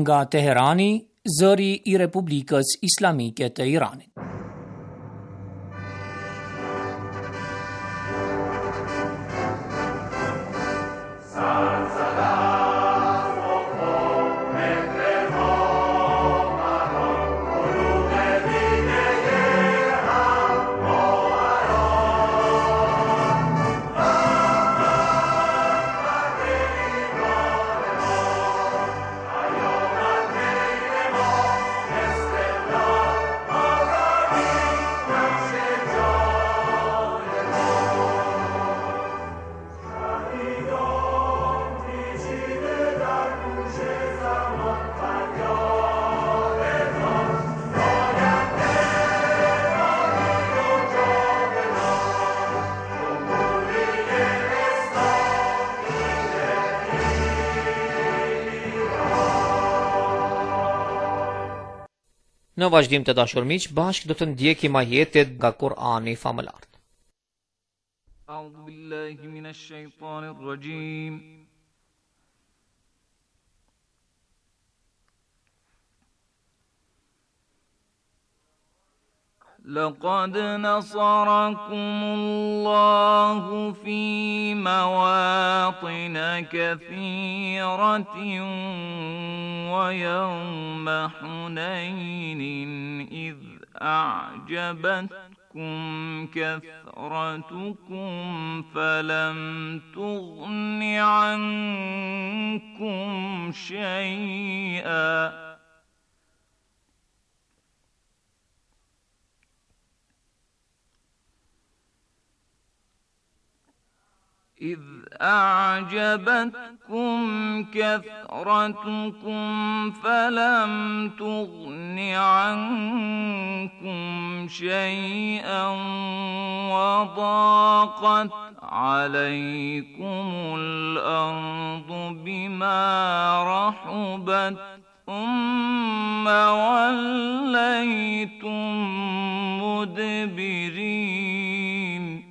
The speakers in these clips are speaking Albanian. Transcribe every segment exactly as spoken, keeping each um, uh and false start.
Nga Teherani, zëri I Republikës Islamike të Iranit. Në vazhdim të dashur miq, bashkë do të ndjekim ajetet nga Kur'ani famëlar. A'udhu billahi minash shaitanir rajim. لقد نصركم الله في مواطن كثيرة ويوم حنين إذ أعجبتكم كثرتكم فلم تغن عنكم شيئا إذ أعجبتكم كثرتكم فلم تغن عنكم شيئا وضاقت عليكم الأرض بما رحبت ثم وليتم مدبرين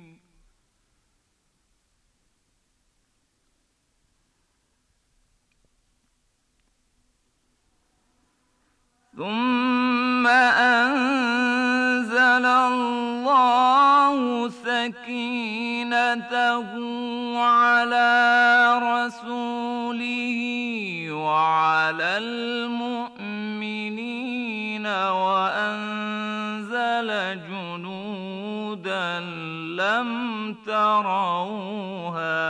ثم أنزل الله سكينته على رسوله وعلى المؤمنين وأنزل جنودا لم تروها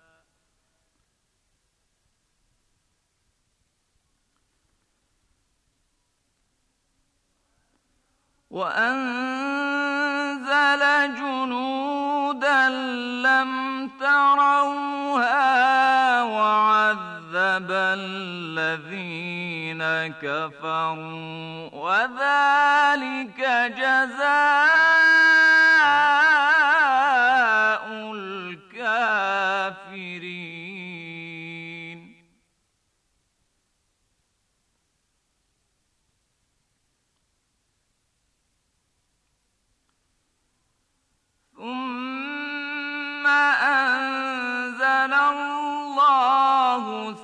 وأنزل جنودا لم تروها وعذب الذين كفروا وذلك جزاء الكافرين ثم أنزل الله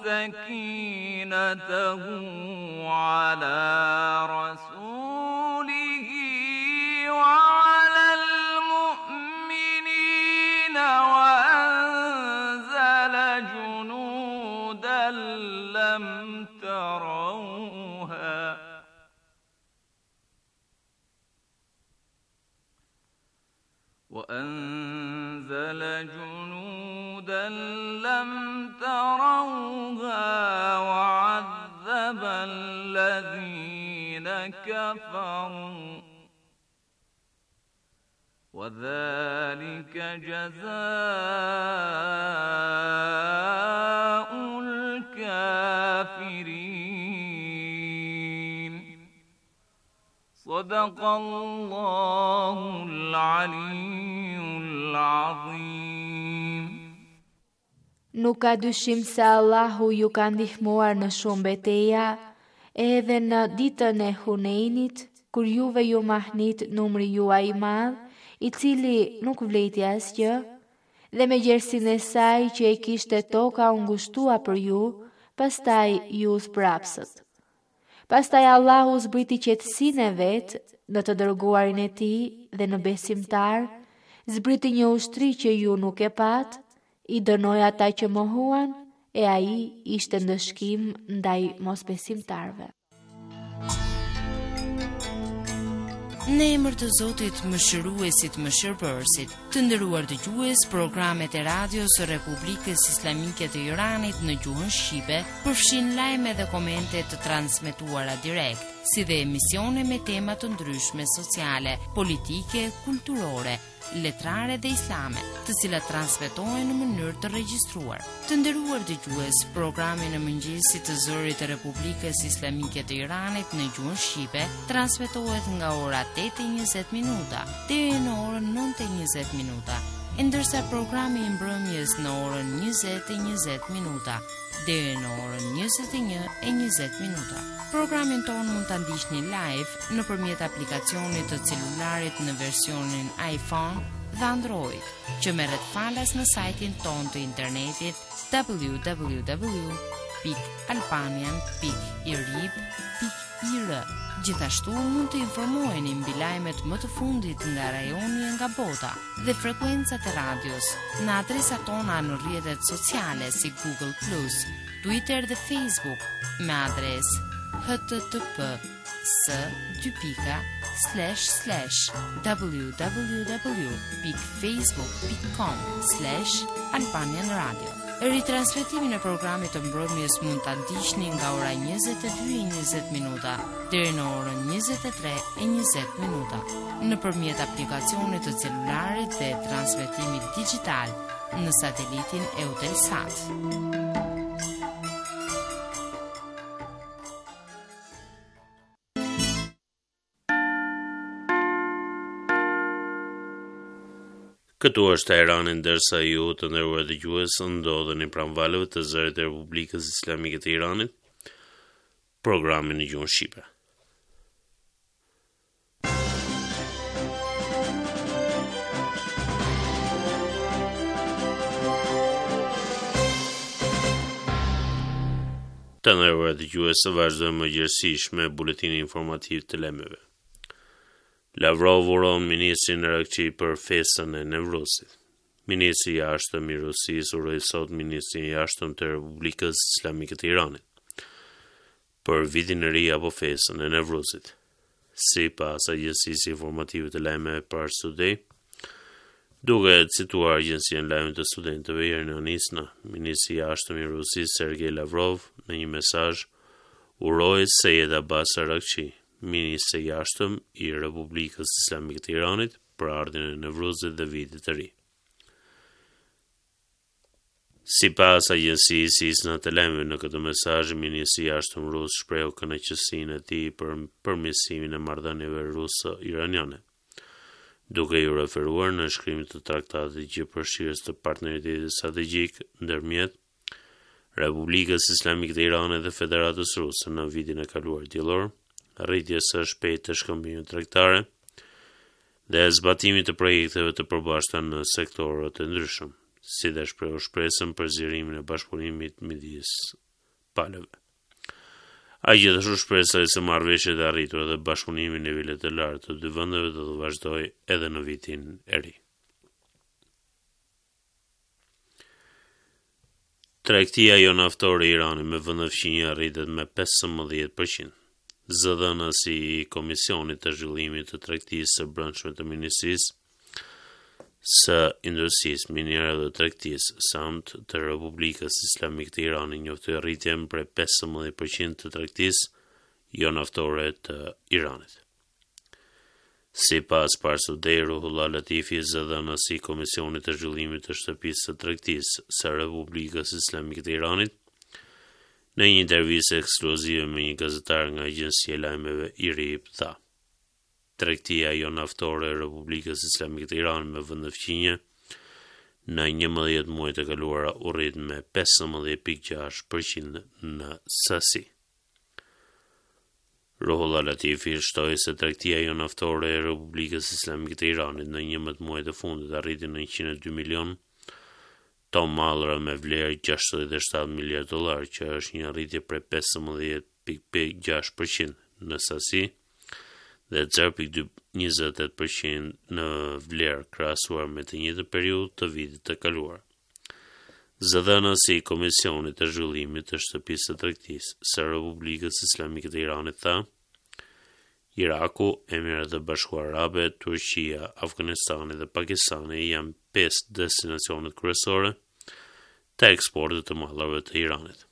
سكينته على رسوله وعلى المؤمنين وأنزل جنودا لم تروها وأنزل جنودا لم تروها وعذب الذين كفروا وذلك جزاء الكافرين صدق الله العلي العظيم. Nuk ka dyshim se Allahu ju ka ndihmuar në shumë betejë, edhe në ditën e Hunenit, kur juve ju mahnit numri juaj i madh, i cili nuk vleti asgjë, dhe me gjersinë e saj që e kishte toka u ngushtua për ju, pastaj ju zbrapsët. Pastaj Allahu zbriti qetësinë e vet në të dërguarin e tij dhe në besimtar, zbriti një ushtri që ju nuk e pat, i dënoi ata që mohuan, e ai ishte ndëshkim ndaj mosbesimtarve. Në emër të Zotit Mëshiruesit Mëshirbërësit, të nderuar dëgjues, programet e radios së Republikës Islamike të Iranit në gjuhën shqipe përfshin lajme dhe komente të transmetuara direkt, si dhe emisione me tema të ndryshme sociale, politike, kulturore, letrare dhe islame, të cilat transmetohen në mënyrë të regjistruar. Të nderuar dëgjues, programi në mëngjesit të zërit të Republikës Islamike të Iranit në gjuhën shqipe transmetohet nga ora tetë e njëzet minuta deri në orën nëntë e njëzet minuta, ndërsa programi i mbrëmjes në orën njëzet e njëzet minuta deri në orën njëzet e një e njëzet minuta. Programin ton mund ta ndiqni live nëpërmjet aplikacionit të celularit në versionin iPhone dhe Android, që merret falas në sajtin ton të internetit w w w pikë albanian pikë i r i b pikë i r. Gjithashtu mund të informoheni mbi lajmet më të fundit nga rajoni e nga bota dhe frekuencat e radios në adresat tona në rrjetet sociale si Google plus, Twitter dhe Facebook me adresë h t t p s dy pika slash slash w w w pikë facebook pikë com slash albanian radio. Ritransmetimin e programit të mbrëmjes mund ta ndiqni nga ora njëzet e dy e njëzet minuta deri në orën njëzet e tre e njëzet minuta nëpërmjet aplikacionit të celularit dhe transmetimit digital në satelitin Eutelsat. Këtu është Teherani, ndërsa ju të nderuar dëgjues ndodheni pranë valëve të zërit të Republikës Islamike të Iranit, programin në gjuhën shqipe. Të nderuar dëgjues, vazhdojmë mëngjesisht me buletinin informativ të lajmeve. Lavrov uron ministrin Arakçi për festën e Nevrosit. Ministri i jashtëm i Rusisë uroi sot ministrin e jashtëm të Republikës Islamike të Iranit për vitin e ri apo festën e Nevrosit. Sipas agjencisë informative të lajmeve Pars Today, duke cituar agjencinë lajme të studentëve Iranian Isna, ministri i jashtëm i Rusisë Sergej Lavrov në një mesazh uroi Seyed Abbas Arakçi, ministri i jashtëm i Republikës Islamike të Iranit, për ardhin e Nevruzit dhe vitit të ri. Sipas agjencisë Isna të lajmeve, në këtë mesazh ministri i jashtëm rus shprehu kënaqësinë e tij për përmirësimin e marrëdhënieve ruse-iraniane, duke i referuar në shkrimin të traktatit gjithëpërfshirës të partneritetit strategjik ndërmjet Republikës Islamike të Iranit dhe Federatës Ruse në vitin e kaluar diellor, rritjes së shpejtë të shkëmbimit tregtare dhe zbatimit të projekteve të përbashkëta në sektorët e ndryshëm, si dhe shprehu shpresën për zgjerimin e bashkëpunimit midis palëve. Ai gjithashtu shpresoi se marrëveshjet e arritura dhe bashkëpunimi në nivele të lartë të dy vendeve do të vazhdojë edhe në vitin e ri. Tregtia jo naftore e Iranit me vendfqinje rritet me pesëmbëdhjetë përqind. Zëdhënësi i Komisionit të Zhvillimit të Tregtisë së Brendshme të Ministrisë së Industrisë Miniere dhe Tregtisë samt të Republikës Islamike të Iranit njoftoi rritjen prej pesëmbëdhjetë përqind të tregtisë jo naftore të Iranit. Sipas Pars Today, Ruhullah Latifi, zëdhënësi i Komisionit të Zhvillimit të Shtëpisë së Tregtisë së Republikës Islamike të Iranit, në një intervistë ekskluzive me një gazetar nga agjencia e lajmeve I R I B, tha: Tregtia jo naftore e Republikës Islamike të Iranit me vendfqinje në njëmbëdhjetë muajt e kaluara u rrit me pesëmbëdhjetë pikë gjashtë përqind në sasi. Ruhullah Latifi shtoi se tregtia jo naftore e Republikës Islamike të Iranit në njëmbëdhjetë muajt e fundit arriti në njëqind e dy milion ton mallra me vlerë gjashtëdhjetë e shtatë miliardë dollar, që është një arritje prej pesëmbëdhjetë pikë gjashtë përqind në sasi dhe zero pikë njëzet e opt përqind në vlerë krahasuar me të njëjtën periudhë të vitit të kaluar. Zëdhënësi i Komisionit të Zhvillimit të Shtëpisë së Tregtisë së Republikës Islamike të Iranit tha: Iraku, Emirat e Bashkuara Arabe, Turqia, Afganistani dhe Pakistani janë pesë destinacionet kryesore të eksportit të mallarëve të Iranit.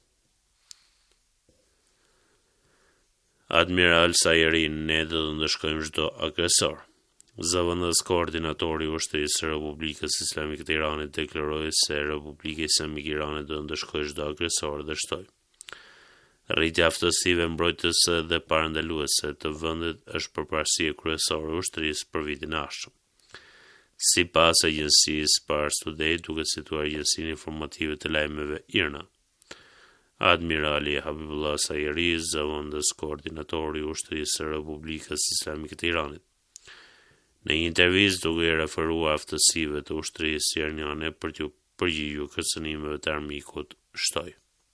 Admiral Sayeri, ne do të ndëshkojmë çdo agresor. Zëvendës koordinatori i ushtrisë së Republikës Islamike të Iranit deklaroi se Republika Islamike e Iranit do të ndëshkojë çdo agresor dhe shtoi: Rritja aftësive mbrojtëse dhe parandaluese të vendit është përparësia kryesore e ushtrisë për vitin e ardhshëm. Sipas agjencisë Pars Today, duke cituar agjencinë informative të lajmeve I R N A, Admirali Habibullah Sayeri, zëvendës koordinatori i ushtrisë së Republikës Islamike të Iranit, në një intervistë duke i referuar aftësive të ushtrisë iraniane për të përgjigjur kërcënimeve të armikut, shtoi: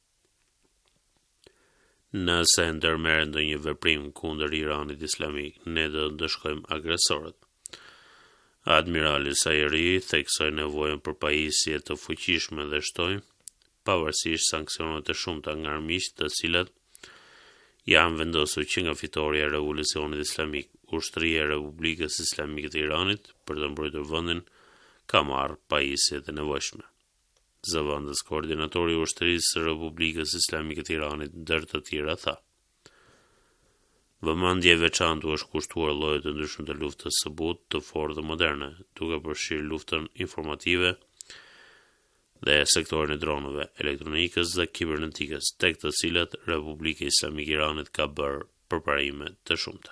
Nëse ndërmerret ndonjë veprim kundër Iranit Islamik, ne do të ndëshkojmë agresorët. Admirali Sayeri theksoi nevojën për pajisje të fuqishme dhe shtoi: pavarësisht sanksioneve të shumta nga armiqtë, të cilat janë vendosur që nga fitoria e revolucionit islamik, ushtria e Republikës Islamike të Iranit për të mbrojtur vendin ka marrë pajisjet e nevojshme. Zëvendës koordinatori i ushtrisë së Republikës Islamike të Iranit, ndër të tjera, tha: Vëmendje e veçantë u është kushtuar llojeve të ndryshme të luftës së butë, të fortë dhe moderne, duke përfshirë luftën informative dhe sektorin e dronëve, elektronikës dhe kibernetikës, tek të cilat Republika Islamike e Iranit ka bërë përparime të shumta.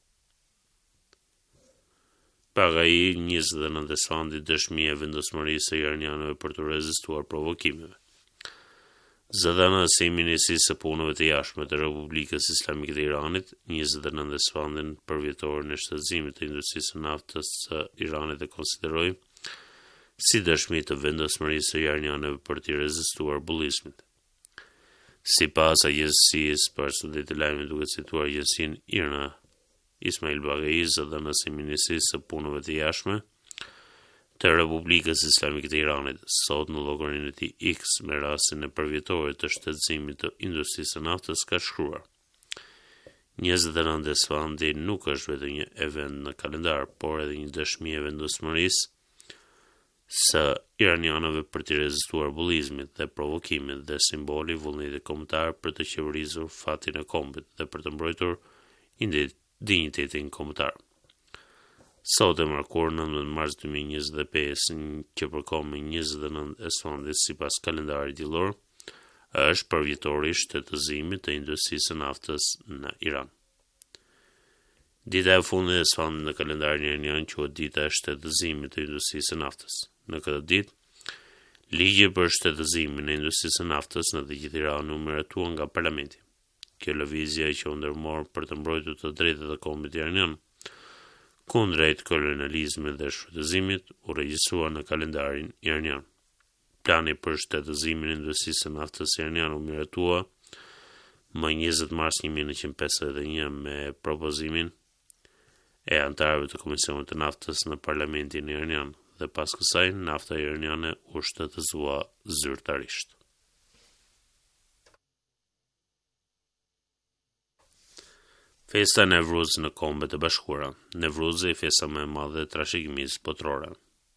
Paga i njëzet e nëntë desfandi dëshmia e vendosmërisë së iranianëve për të rezistuar provokimeve. Zëdhënësi i Ministrisë së Punëve të Jashtme të Republikës Islamike të Iranit, njëzet e nëntë desfandin për vjetorin e shtetëzimit të industrisë së naftës së Iranit e konsideroi si dëshmi të vendosmërisë së iranianëve për të rezistuar bullizmit. Sipas agjencisë Pars Today të lajmit, duke cituar agjencinë I R N A, Ismail Baghai, zëdhënësi i Ministrisë së Punëve të Jashtme të Republikës Islamike të Iranit, sot në llogarinë e tij X me rastin e përvjetorit të shtetëzimit të industrisë së naftës, ka shkruar: njëzet e nëntë desfandi nuk është vetëm një event në kalendar, por edhe një dëshmi e vendosmërisë së iranianëve për të rezistuar bullizmit dhe provokimit dhe simboli i vullnetit kombëtar për të qeverisur fatin e kombit dhe për të mbrojtur dinjitetin kombëtar. Sot e markuar nëntëmbëdhjetë mars dy mijë e njëzet e pesë, që përkohë me njëzet e nëntë esfandit sipas kalendarit diellor, është përvjetori i shtetëzimit të industrisë së naftës në Iran. Dita e fundit e esfandit në kalendarin iranian quhet dita e shtetëzimit të industrisë së naftës. Në këtë ditë, ligji për shtetëzimin e industrisë së naftës në të gjithë Iranin u miratua nga parlamenti. Kjo lëvizje që u ndërmor për të mbrojtur të drejtat e kombit iranian kundrejt kolonializmit dhe shfrytëzimit u regjistrua në kalendarin iranian. Plani për shtetëzimin e industrisë së naftës iraniane u miratua më njëzet mars një mijë e nëntëqind e pesëdhjetë e një me propozimin e antarëve të Komisionit të Naftës në Parlamentin iranian, dhe pas kësaj nafta iraniane u shtetëzua zyrtarisht. Festa e Nevruz në Kombet e Bashkuara. Nevruzi, festa më e madhe e trashëgimisë botërore.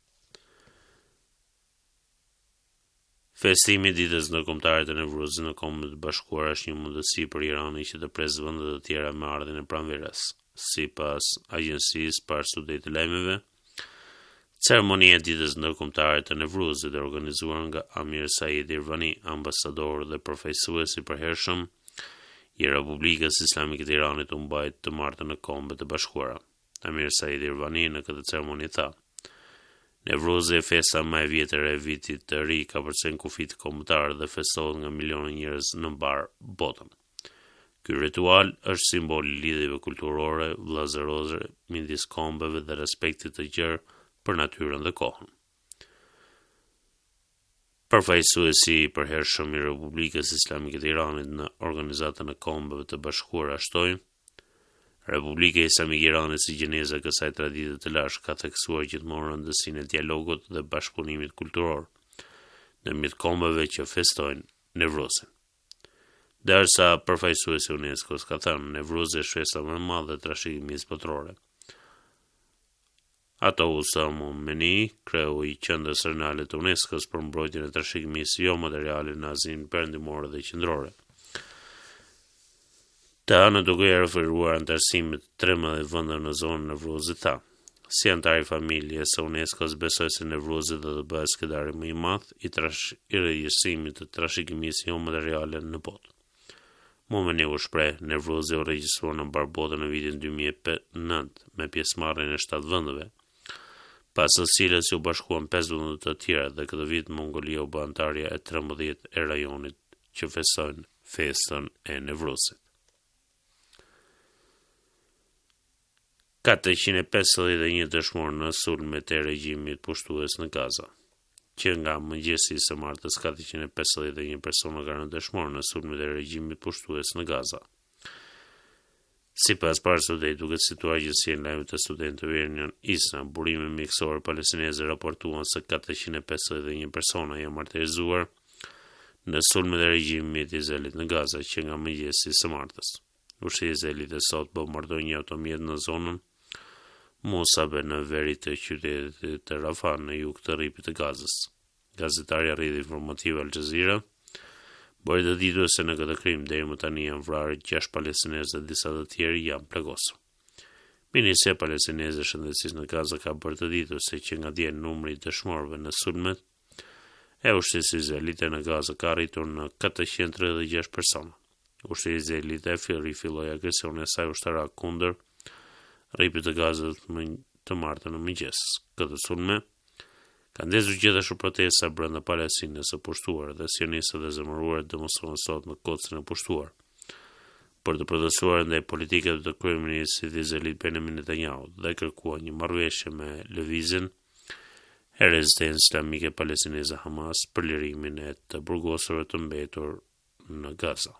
Festimi i ditës ndërkombëtare të Nevruzit në Kombet e Bashkuara është një mundësi për Iranin që të presë vende të tjera me ardhin e pranverës. Sipas agjencisë Pars Today të lajmeve, ceremonia e ditës ndërkombëtare të Nevruzit e organizuar nga Amir Said Irvani, ambasador dhe përfaqësues i përhershëm i Republikës Islamike të Iranit, u mbajt të martën në Kombet e Bashkuara. Amir Said Irvani në këtë ceremoni tha: Nevruzi e festa më e vjetër e vitit të ri, ka përcjell kufit kombëtar dhe festohet nga miliona njerëz në mbar botën. Ky ritual është simbol i lidhjeve kulturore, vëllazërore midis kombeve dhe respektit të gjerë për natyrën dhe kohën. Përfaqësuesi i përhershëm i Republikës Islamike të Iranit në Organizatën e Kombeve të Bashkuara shtoi: Republika Islamike e Iranit si gjeneza e kësaj tradite të lashtë ka theksuar gjithmonë rëndësinë e dialogut dhe bashkëpunimit kulturor ndërmjet kombeve që festojnë Nevruzin. Derisa përfaqësuesi i UNESCO-s ka thënë Nevruzi është festa më e madhe e trashëgimisë botërore. Ato Hussam Momeni, kreu i qendrës renale të UNESCO-s për mbrojtjen e trashëgimisë jo materiale në Azinë Perëndimore dhe Qendrore. Ta në duke e referuar antarësimit tretëmbëdhjetë vende në zonën e Nevruzit tha: Si antar i familjes së UNESCO-s besoj se Nevruzi do të bëhet skedari më i madh i trash i regjistrimit të trashëgimisë jo materiale në botë. Momeni u shpreh Nevruzi u regjistruar në mbar botën në vitin dy mijë e nëntë me pjesëmarrjen e shtatë vendeve, pas së cilës u bashkuan pesë vende të tjera dhe këtë vit Mongolia u bë antarja e trembëdhjetë e rajonit që festojnë festën e Nevruzit. katërqind e pesëdhjetë e një dëshmorë në sulmet e regjimit pushtues në Gaza. Që nga mëngjesi i së martës, katërqind e pesëdhjetë e një persona kanë rënë dëshmorë në sulmet e regjimit pushtues në Gaza. Sipas parë studej duke cituar agjencia e lajmeve të studentëve Iranian ISNA, burime mjekësore palestineze raportuan se katërqind e pesëdhjetë e një persona janë martirizuar në sulmet e regjimit Izraelit në Gaza që nga mëngjesi i së martës. Ushtri i Izraelit e sot bombardoi një automjet në zonën Musabe në veri të qytetit të Rafah në jug të rripit të Gazës. Gazetari rrjetit informativ Al Jazeera bëri të ditur se në këtë krim deri më tani janë vrarë gjashtë palestinezë dhe disa të tjerë janë plagosur. Ministria palestineze e shëndetësisë në Gaza ka bërë të ditur se që nga dje numri i dëshmorëve në sulmet e ushtrisë izraelite në Gaza ka arritur në katërqind e tridhjetë e gjashtë persona. Ushtria izraelite rifilloi agresionin e saj ushtarak kundër rripit të Gazës të martën në mëngjes. Këtë sulme ka ndezur gjithashtu protesta brenda Palestinës së pushtuar dhe sionistët e zemëruar demonstrojnë sot në Kocën e pushtuar për të protestuar ndaj politikave të kryeministrit izraelit Benjamin Netanyahu dhe kërkuar një marrëveshje me lëvizjen e rezistencës islamike palestineze Hamas për lirimin e të burgosurve të mbetur në Gaza.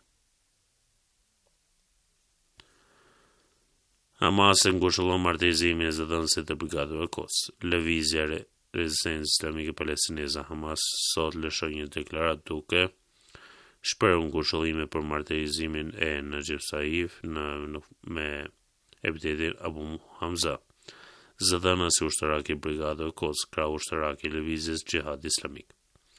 Hamas e ngushëllon martirizimin e zëdhënësit të brigadave Quds. Lëvizja e rezistencës islamike palestineze Hamas sot lëshoi një deklaratë duke shprehur ngushëllime për martirizimin e Najib Saif në, në me epitetin Abu Hamza, zëdhënës i ushtarak i brigadave Quds, krau ushtarak i lëvizjes Xhihad Islamik.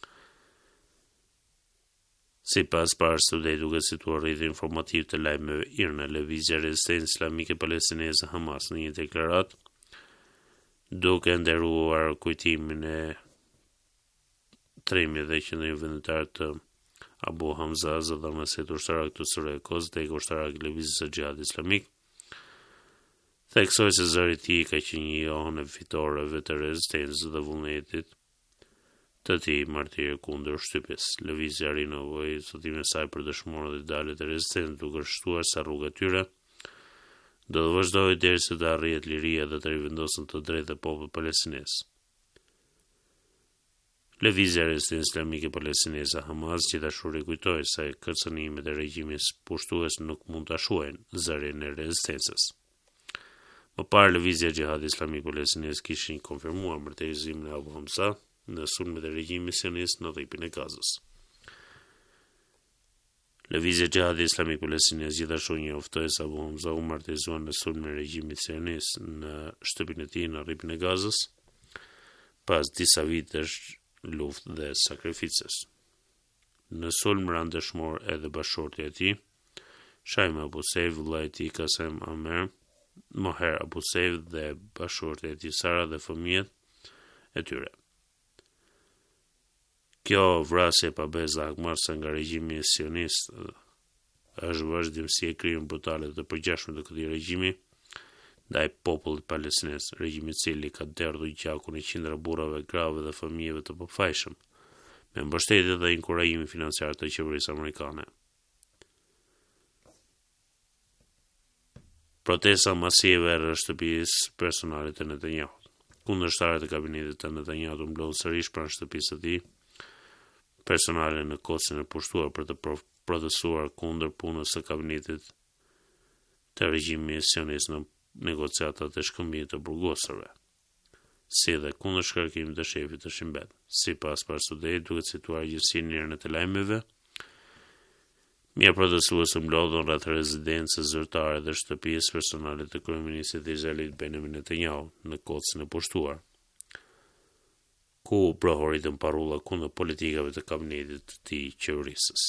Si pas parë studej duke cituar rrjetin informativ të lajmeve IRNA, lëvizja e rezistencës islamike palestineze Hamas në një deklaratë duke nderuar kujtimin e trimit dhe qendrimit vendimtar të Abu Hamza, zëdhënësit ushtarak të Surekos dhe ushtarak i lëvizjes së Xhihad Islamik, theksoi se zëri i tij ka qenë një johën e fitoreve të rezistencës dhe vullnetit të tij martirë kundër shtypjes. Lëvizja rinovoi zotimin e saj për dëshmorët dhe idealet e rezistencës, duke shtuar se rruga e tyre do të vazhdojë derisa të arrihet liria dhe të rivendosen të drejtat e popullit palestinez. Lëvizja e rezistencës islamike palestineze Hamas gjithashtu rikujtoi se kërcënimet e regjimit pushtues nuk mund ta shuajnë zërin e rezistencës. Më parë lëvizja e Xhihad Islamik palestinez kishin konfirmuar martirizimin e Abu Hamza në sulmet e regjimit sionist në rripin e Gazës. Lëvizja e Xhihad Islamik palestinez gjithashtu njoftoi se Abu Hamza u martirizua në sulmin e regjimit sionist në shtëpinë e tij në rripin e Gazës pas disa vitesh luftë dhe sakrificës. Në sulm ranë dëshmor edhe bashkëshortja e tij, Shaim Abu Saif, vllai i tij Kasem Amer, Moher Abu Saif dhe bashkëshortja e tij Sara dhe fëmijët e tyre. Kjo vrasje pa bezë akmarrëse nga regjimi sionist është vazhdimsi e krimeve brutale të përgjithshme të këtij regjimi ndaj popullit palestinez, regjimi i cili ka derdhur gjakun e qindra burrave, grave dhe fëmijëve të pafajshëm, me mbështetje dhe inkurajimin financiar të qeverisë amerikane. Protesta masive rreth shtëpisë personale të Netanyahut. Kundërshtarët e kabinetit të Netanyahut mblodhen sërish pranë shtëpisë së tij personale në Kosovën e pushtuar për të protesteruar kundër punës së kabinetit të regjimit sionist në negociatat e shkëmbimit të burgosërve, si dhe kundër shkarkimit të shefit të Shin Bet. Sipas Parsudej, duke cituar gjithësinë njërën e të lajmeve, mirë protestues mblodhën rreth rezidencës zyrtare dhe shtëpisë personale të kryeministit të Izraelit Benjamin Netanyahu në Kosovën e pushtuar, ku prohoritën parulla kundër politikave të kabinetit të tij qeverisës.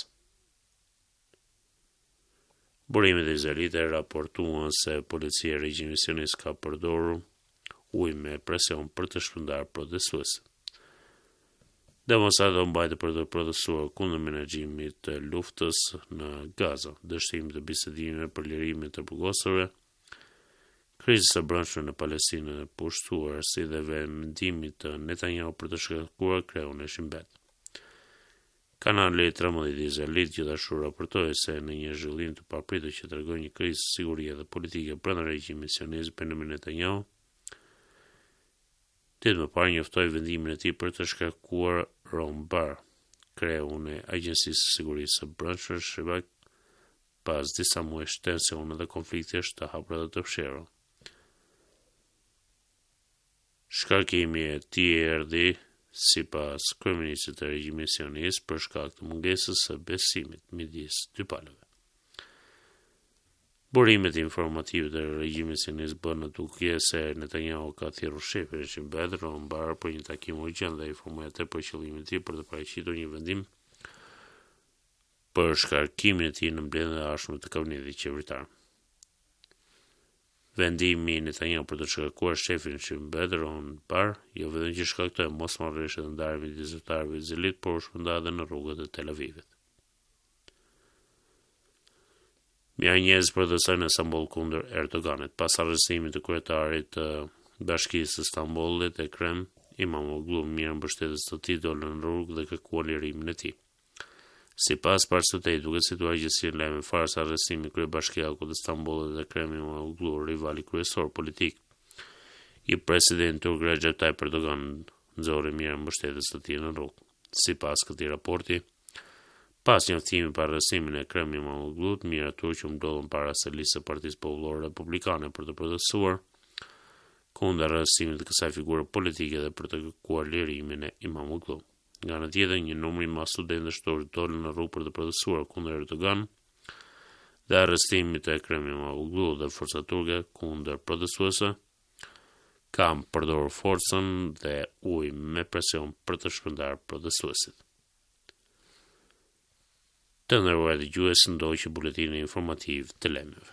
Burimet e Izraelit e raportuan se policia e regjimit sionist ka përdorur ujë me presion për të shpërndarë protestuesët. Demonstratët mbajtën për të protestuar kundër menaxhimit të luftës në Gaza, dështimit të bisedimeve për lirimin të burgosërve, krizës së brendshme në Palestinë e pushtuar, si dhe vendimit të Netanyahu për të shkarkuar kreun e Shin Bet. Kanali tretëmbëdhjetë i Izraelit gjithashtu raportoi se në një zhvillim të papritur që tregon një krizë sigurie dhe politike brenda regjimit sionist, Benjamin Netanyahu ditë më parë njoftoi vendimin e tij për të shkarkuar Ron Bar, kreun e Agjencisë së Sigurisë së Brendshme Shabak, pas disa muajsh tensione dhe konfliktesh të hapura dhe të fshehura. Shkarkimi e tij erdhi sipas kryeministit të regjimit sionist për shkak të mungesës së besimit midis dy palëve. Burimet informative të regjimit sionist bën në duke se Netanyahu ka thirrur shefin e Shin Bet, Ron Bar, për një takim urgjent dhe informoi atë për qëllimin e tij për të paraqitur një vendim për shkarkimin e tij në mbledhjen e ardhshme të kabinetit qeveritar. Vendimi i Netanyahu për të shkarkuar shefin e Shin Bet, Ron Bar, jo vetëm që shkaktoi mosmarrëveshje të ndarë midis zyrtarëve të Izraelit, por u shpërnda edhe në rrugët e Tel Avivit. Mja njerëz protestojnë në Istanbul kundër Erdoganit pas arrestimit të kryetarit të Bashkisë së Stambollit Ekrem Imamoglu, mirë mbështetës të tij dolën në rrugë dhe kërkuan lirimin e tij. Sipas Parsutej, duke cituar gjithësinë lajme fare se arrestimi i kryebashkiakut të Stambollit Ekrem Imamoglu, rivali kryesor politik i presidentit turk Recep Tayyip Erdogan, nxorri mirë mbështetës të tij në rrugë. Sipas këtij raporti, pas njoftimit për arrestimin e Ekrem Imamoglut, mijëra turq u mblodhën para së listës së Partisë Popullore Republikane për të protestuar kundër arrestimit të kësaj figure politike dhe për të kërkuar lirimin e Imamoglut. Nga ana tjetër, një numër i madh studentësh turq dolën në rrugë për të protestuar kundër Erdogan dhe arrestimit të Ekrem Imamoglut, dhe forcat turke kundër protestuesve kanë përdorur forcën dhe ujë me presion për të shpërndarë protestuesit. Të nderuar dëgjues, ndoqi buletini informativ të lajmeve.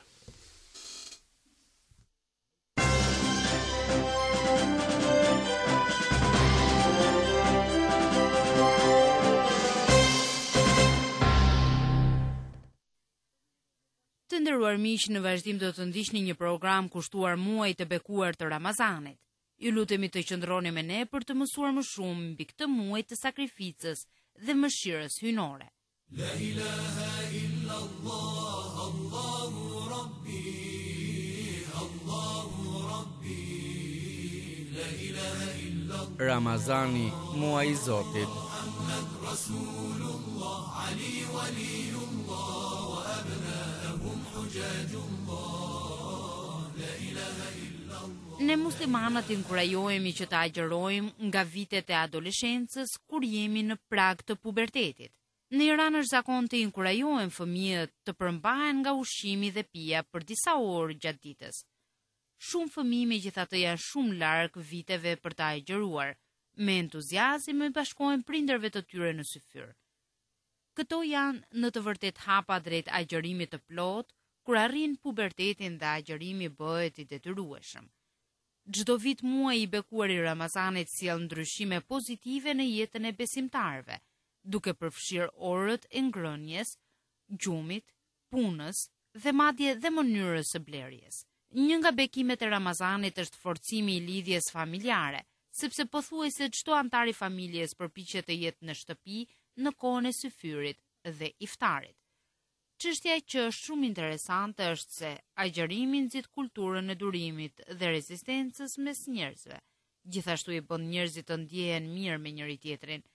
Të nderuar miq, në vazhdim do të ndiqni një program kushtuar muajit të bekuar të Ramazanit. Ju lutemi të qëndroni me ne për të mësuar më shumë mbi këtë muaj të sakrificës dhe mëshirës hyjnore. La ilaha illa Allah, Allahu Rabbi, Allahu Rabbi, la ilaha illa Allah. Ramazani, muaj i Zotit. Muhammad Rasulullah, Ali Waliullah, wa abna'ahum hujajullah, la ilaha illa Allah. Ne muslimanët inkurajohemi që të agjerojmë nga vitet e adoleshencës kur jemi në prag të pubertetit. Në Iran është zakon të inkurajohen fëmijët të përmbahen nga ushqimi dhe pija për disa orë gjatë ditës. Shumë fëmijë megjithatë janë shumë larg viteve për ta agjëruar, me entuziazëm i bashkohen prindërve të tyre në syfyr. Këto janë në të vërtet hapa drejt agjërimit të plot, kur arrin pubertetin dhe agjërimi bëhet i detyrueshëm. Çdo vit muaji i bekuar i Ramazanit sjell ndryshime pozitive në jetën e besimtarëve, duke përfshirë orët e ngrënjes, gjumit, punës dhe madje dhe mënyrës së blerjes. Një nga bekimet e Ramazanit është forcimi i lidhjes familjare, sepse pothuajse çdo antar i familjes përpiqet të jetë në shtëpi në kohën e syfyrit dhe iftarit. Çështja që është shumë interesante është se agjërimi nxit kulturën e durimit dhe rezistencës mes njerëzve. Gjithashtu i bën njerëzit të ndjehen mirë me njëri tjetrin.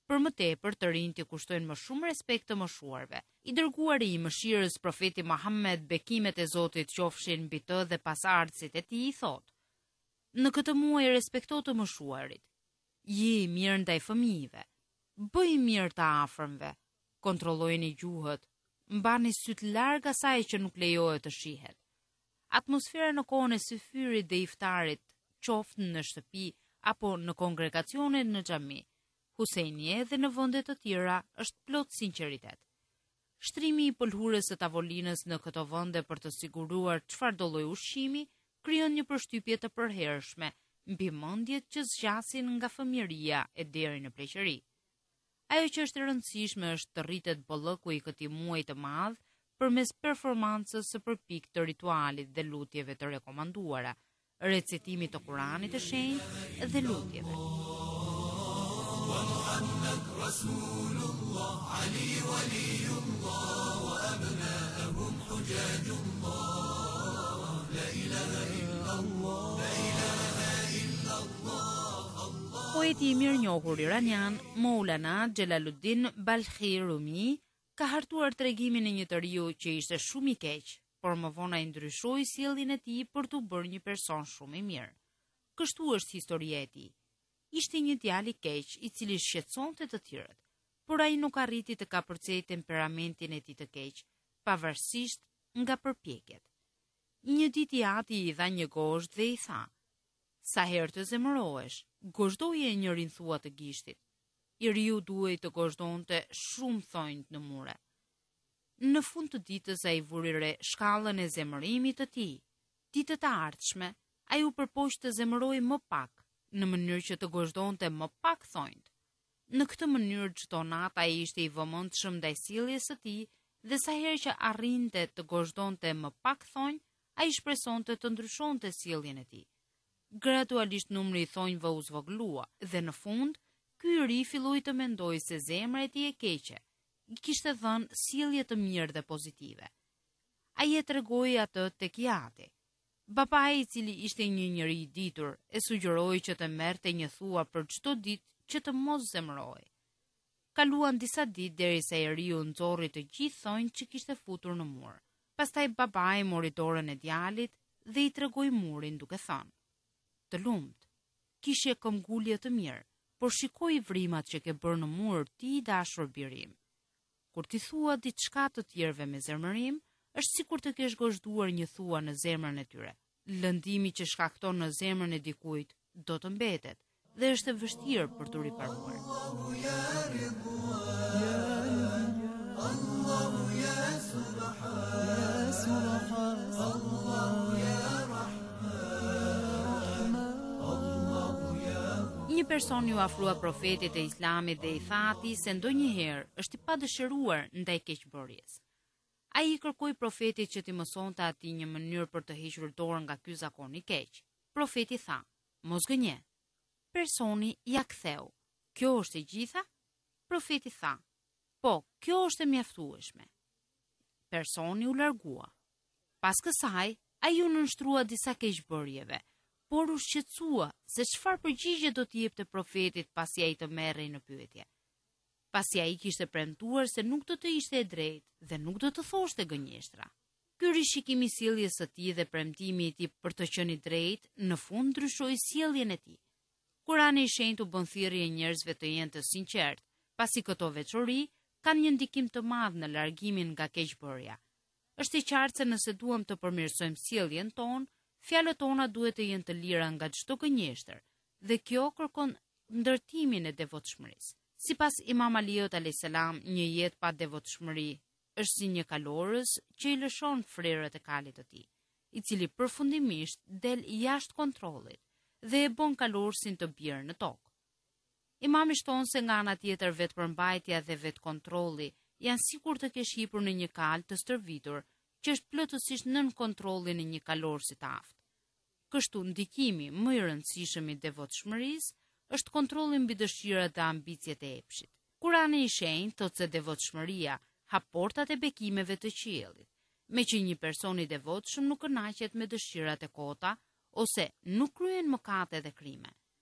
Për më tepër, të rinjtë i kushtojnë më shumë respekt të moshuarve. I dërguari i mëshirës profeti Muhammed, bekimet e Zotit qofshin mbi të dhe pasardhësit e tij, i thotë: Në këtë muaj respekto të moshuarit. Je i mirë ndaj fëmijëve. Bëj mirë të afërmve. Kontrollojeni gjuhët. Mbani syt larg asaj që nuk lejohet të shihet. Atmosfera në kohën e syfyrit dhe iftarit, qoftë në shtëpi apo në kongregacione në xhami, Husejnie dhe në vende të tjera, është plot sinqeritet. Shtrimi i pëlhurës së tavolinës në këto vende për të siguruar çfarë do lloj ushqimi krijon një përshtypje të përhershme mbi mendjet që zgjasin nga fëmijëria e deri në pleqëri. Ajo që është e rëndësishme është të rritet bollëku i këtij muaji të madh përmes performancës së përpik të ritualit dhe lutjeve të rekomanduara, recitimit të Kuranit të shenjtë dhe lutjeve. محمد رسول الله علي ولي الله وأبناءهم حجاج الله لا إله إلا الله لا إله إلا الله. Poeti i mirënjohur iranian Maulana Jalaluddin Balkhi Rumi ka hartuar tregimin e një të riu që ishte shumë i keq, por më vonë ai ndryshoi sjelljen e tij për t'u bërë një person shumë i mirë. Kështu është historia e tij. Ishte një djalë i keq i cili shqetësonte të tjerët, por ai nuk arriti të kapërcej temperamentin e tij të keq, pavarësisht nga përpjekjet. Një ditë i ati i dha një gozhd dhe i tha: Sa herë të zemërohesh, gozhdoje njërin thua të gishtit. I riu duhej të gozhdonte shumë thonjt në mure. Në fund të ditës ai vuri re shkallën e zemërimit të tij. Ditët e ardhshme, ai u përpoq të zemërojë më pak, në mënyrë që të gozhdonte më pak thonjt. Në këtë mënyrë çdo natë ai ishte i vëmendshëm ndaj sjelljes së tij dhe sa herë që arrinte të gozhdonte më pak thonj, ai shpresonte të ndryshonte sjelljen e tij. Gradualisht numri i thonjve u zvoglua dhe në fund ky i ri filloi të mendojë se zemra e tij e keqe i kishte dhënë sjellje të mirë dhe pozitive. Ai e tregoi atë tek i ati. Babai, i cili ishte një njeri i ditur, e sugjeroi që të merrte një thua për çdo ditë që të mos zemërojë. Kaluan disa ditë derisa i riu nxorri të gjithë thonjt që kishte futur në mur. Pastaj babai mori dorën e djalit dhe i tregoi murin duke thënë: Të lumt, kishe këmbgulje të mirë, por shikoj vrimat që ke bërë në mur ti i dashur birim. Kur ti thua diçka të tjerëve me zemërim, është sikur të kesh gozhduar një thua në zemrën e tyre. Lëndimi që shkakton në zemrën e dikujt do të mbetet dhe është e vështirë për të riparuar. Një person ju afrua profetit e Islamit dhe i tha atij se ndonjëherë është i padëshiruar ndaj keqbërjes. Ai i kërkoi profetit që t'i mësonte atij një mënyrë për të hequr dorë nga ky zakon i keq. Profeti tha: Mos gënje. Personi ja ktheu: Kjo është e gjitha? Profeti tha: Po, kjo është e mjaftueshme. Personi u largua. Pas kësaj, ai u nënshtrua disa keqbërjeve, por u shqetësua se çfarë përgjigje do t'i jepte profetit pasi ai të merrej në pyetje. Pasi ai kishte premtuar se nuk do të ishte e drejtë dhe nuk do të thoshte gënjeshtra. Ky rishikim i sjelljes së tij dhe premtimi i tij për të qenë i drejtë në fund ndryshoi sjelljen e tij. Kurani i shenjtë u bën thirrje njerëzve të jenë të sinqertë, pasi këto veçori kanë një ndikim të madh në largimin nga keqbërja. Është i qartë se nëse duam të përmirësojmë sjelljen tonë, fjalët tona duhet të jenë të lira nga çdo gënjeshtër, dhe kjo kërkon ndërtimin e devotshmërisë. Sipas Imam Aliut alayhis salam, një jetë pa devotshmëri është si një kalorës që i lëshon frerët e kalit të tij, i cili përfundimisht del jashtë kontrollit dhe e bën kalorësin të bjerë në tokë. Imami shton se nga ana tjetër vetëpërmbajtja dhe vetkontrolli janë sikur të kesh hipur në një kal të stërvitur që është plotësisht nën kontrollin e një kalorësi të aftë. Kështu ndikimi më i rëndësishëm i devotshmërisë është kontrolli mbi dëshirat dhe ambicjet e epshit. Kurani i shenjtë thotë se devotshmëria hap portat e bekimeve të qiellit, me që një person i devotshëm nuk kënaqet me dëshirat e kota ose nuk kryen mëkate dhe krime.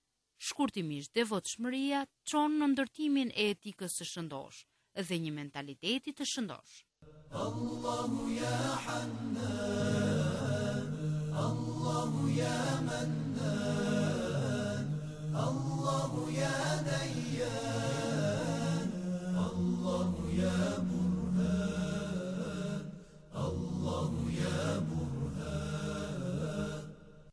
Shkurtimisht, devotshmëria çon në ndërtimin e etikës së shëndosh dhe një mentaliteti të shëndosh. Allahu ya Hannan, Allahu ya Mannan, Allahu ya Dayyan, Allahu ya Burhan, Allahu ya Burhan.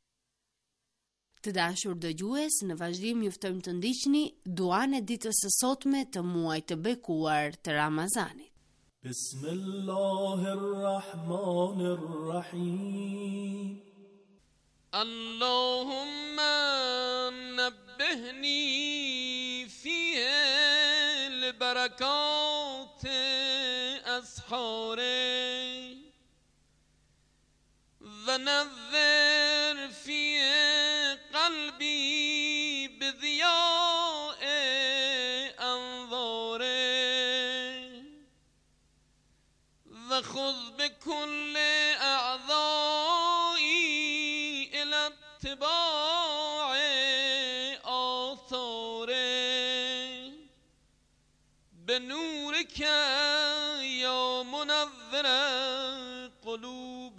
Të dashur dëgjues, në vazhdim ju ftojmë të ndiqni duan e ditës së sotme të muajit të bekuar të Ramazanit. Bismillahirrahmanirrahim. Allahumma nabbihni fiha al-barakat ashari wa nadhir fiha qalbi bidhiya'i anzari وخذ بكل أعضائي إلى اتباع آثاره بنورك يا منور قلوب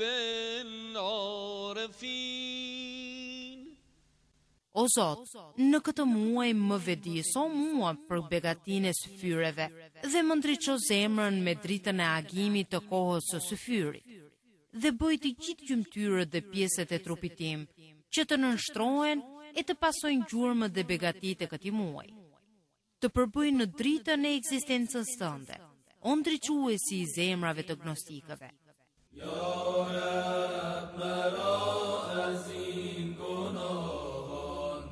العارفين. O Zot, në këtë muaj më vediso mua për begatinë e syfyreve dhe më ndriço zemrën me dritën e agimit të kohës së syfyrit. Dhe bëj të gjithë gjymtyrët dhe pjesët e trupit tim që të nënshtrohen e të pasojnë gjurmët dhe begatitë e këtij muaji. Të përbëj në dritën e ekzistencës tënde, o ndriçuesi i zemrave të gnostikëve. Ya Rab azin gunahan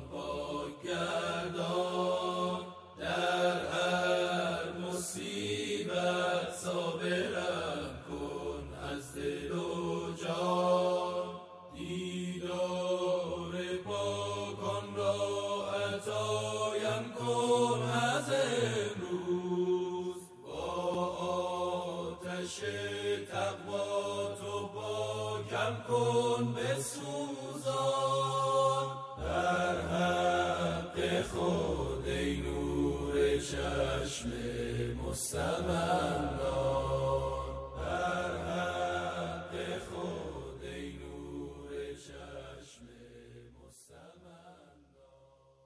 pagardon dar har musibet sabiram kun az dil u jan didar pakan ra atayam kun az imruz ba atash taqwa tu pakam kun besuzan dar haq khud ey nur chashm mustamandan dar haq khud ey nur chashm mustamandan.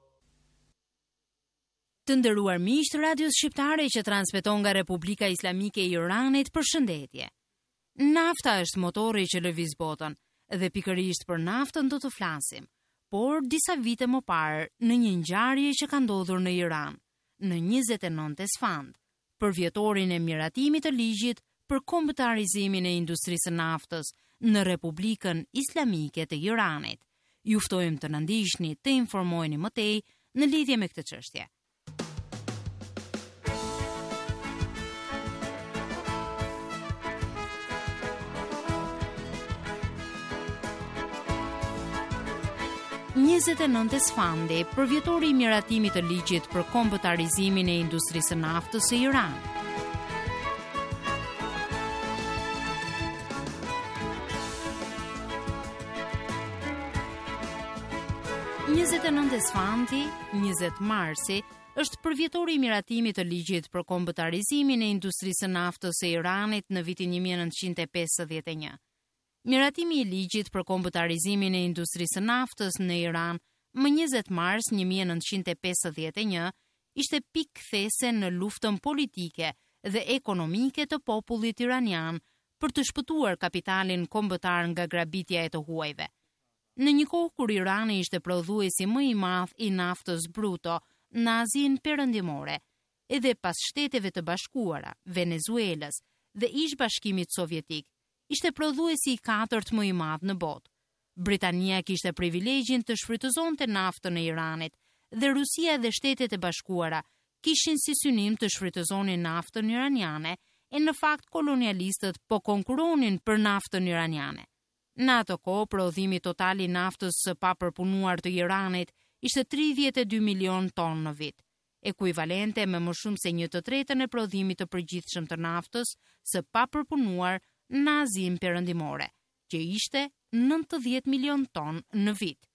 Të nderuar miq të radios shqiptare që transmeton nga Republika Islamike e Iranit, përshëndetje. Nafta është motori që lëviz botën dhe pikërisht për naftën do të flasim, por disa vite më parë në një ngjarje që ka ndodhur në Iran, në njëzet e nëntë Esfand, për vjetorin e miratimit të ligjit për kombëtarizimin e industrisë së naftës në Republikën Islamike të Iranit. Ju ftojmë të na ndiqni të informoheni më tej në lidhje me këtë çështje. njëzet e nëntë Esfandi, për vjetori i miratimit të ligjit për kombëtarizimin e industrisë së naftës së Iran. njëzet e nëntë Esfandi, njëzet marsi, është për vjetori i miratimit të ligjit për kombëtarizimin e industrisë së naftës së Iranit në vitin një mijë e nëntëqind e pesëdhjetë e një. Miratimi i ligjit për kombëtarizimin e industrisë së naftës në Iran më njëzet mars një mijë e nëntëqind e pesëdhjetë e një ishte pikë kthese në luftën politike dhe ekonomike të popullit iranian për të shpëtuar kapitalin kombëtar nga grabitja e të huajve. Në një kohë kur Irani ishte prodhuesi më i madh i naftës bruto në Azinë Perëndimore, edhe pas Shteteve të Bashkuara, Venezuelës dhe Ish Bashkimit Sovjetik, ishte prodhuesi i katërt më i madh në botë. Britania kishte privilegjin të shfrytëzonte naftën e Iranit dhe Rusia dhe Shtetet e Bashkuara kishin si synim të shfrytëzonin naftën iraniane e në fakt kolonialistët po konkuronin për naftën iraniane. Në ato kohë, prodhimi total i naftës së papërpunuar të Iranit ishte tridhjetë e dy milion tonë në vit, ekuivalente me më shumë se një të tretën e prodhimit të përgjithshëm të naftës së papërpunuar në Azinë Perëndimore, që ishte nëntëdhjetë milion tonë në vit.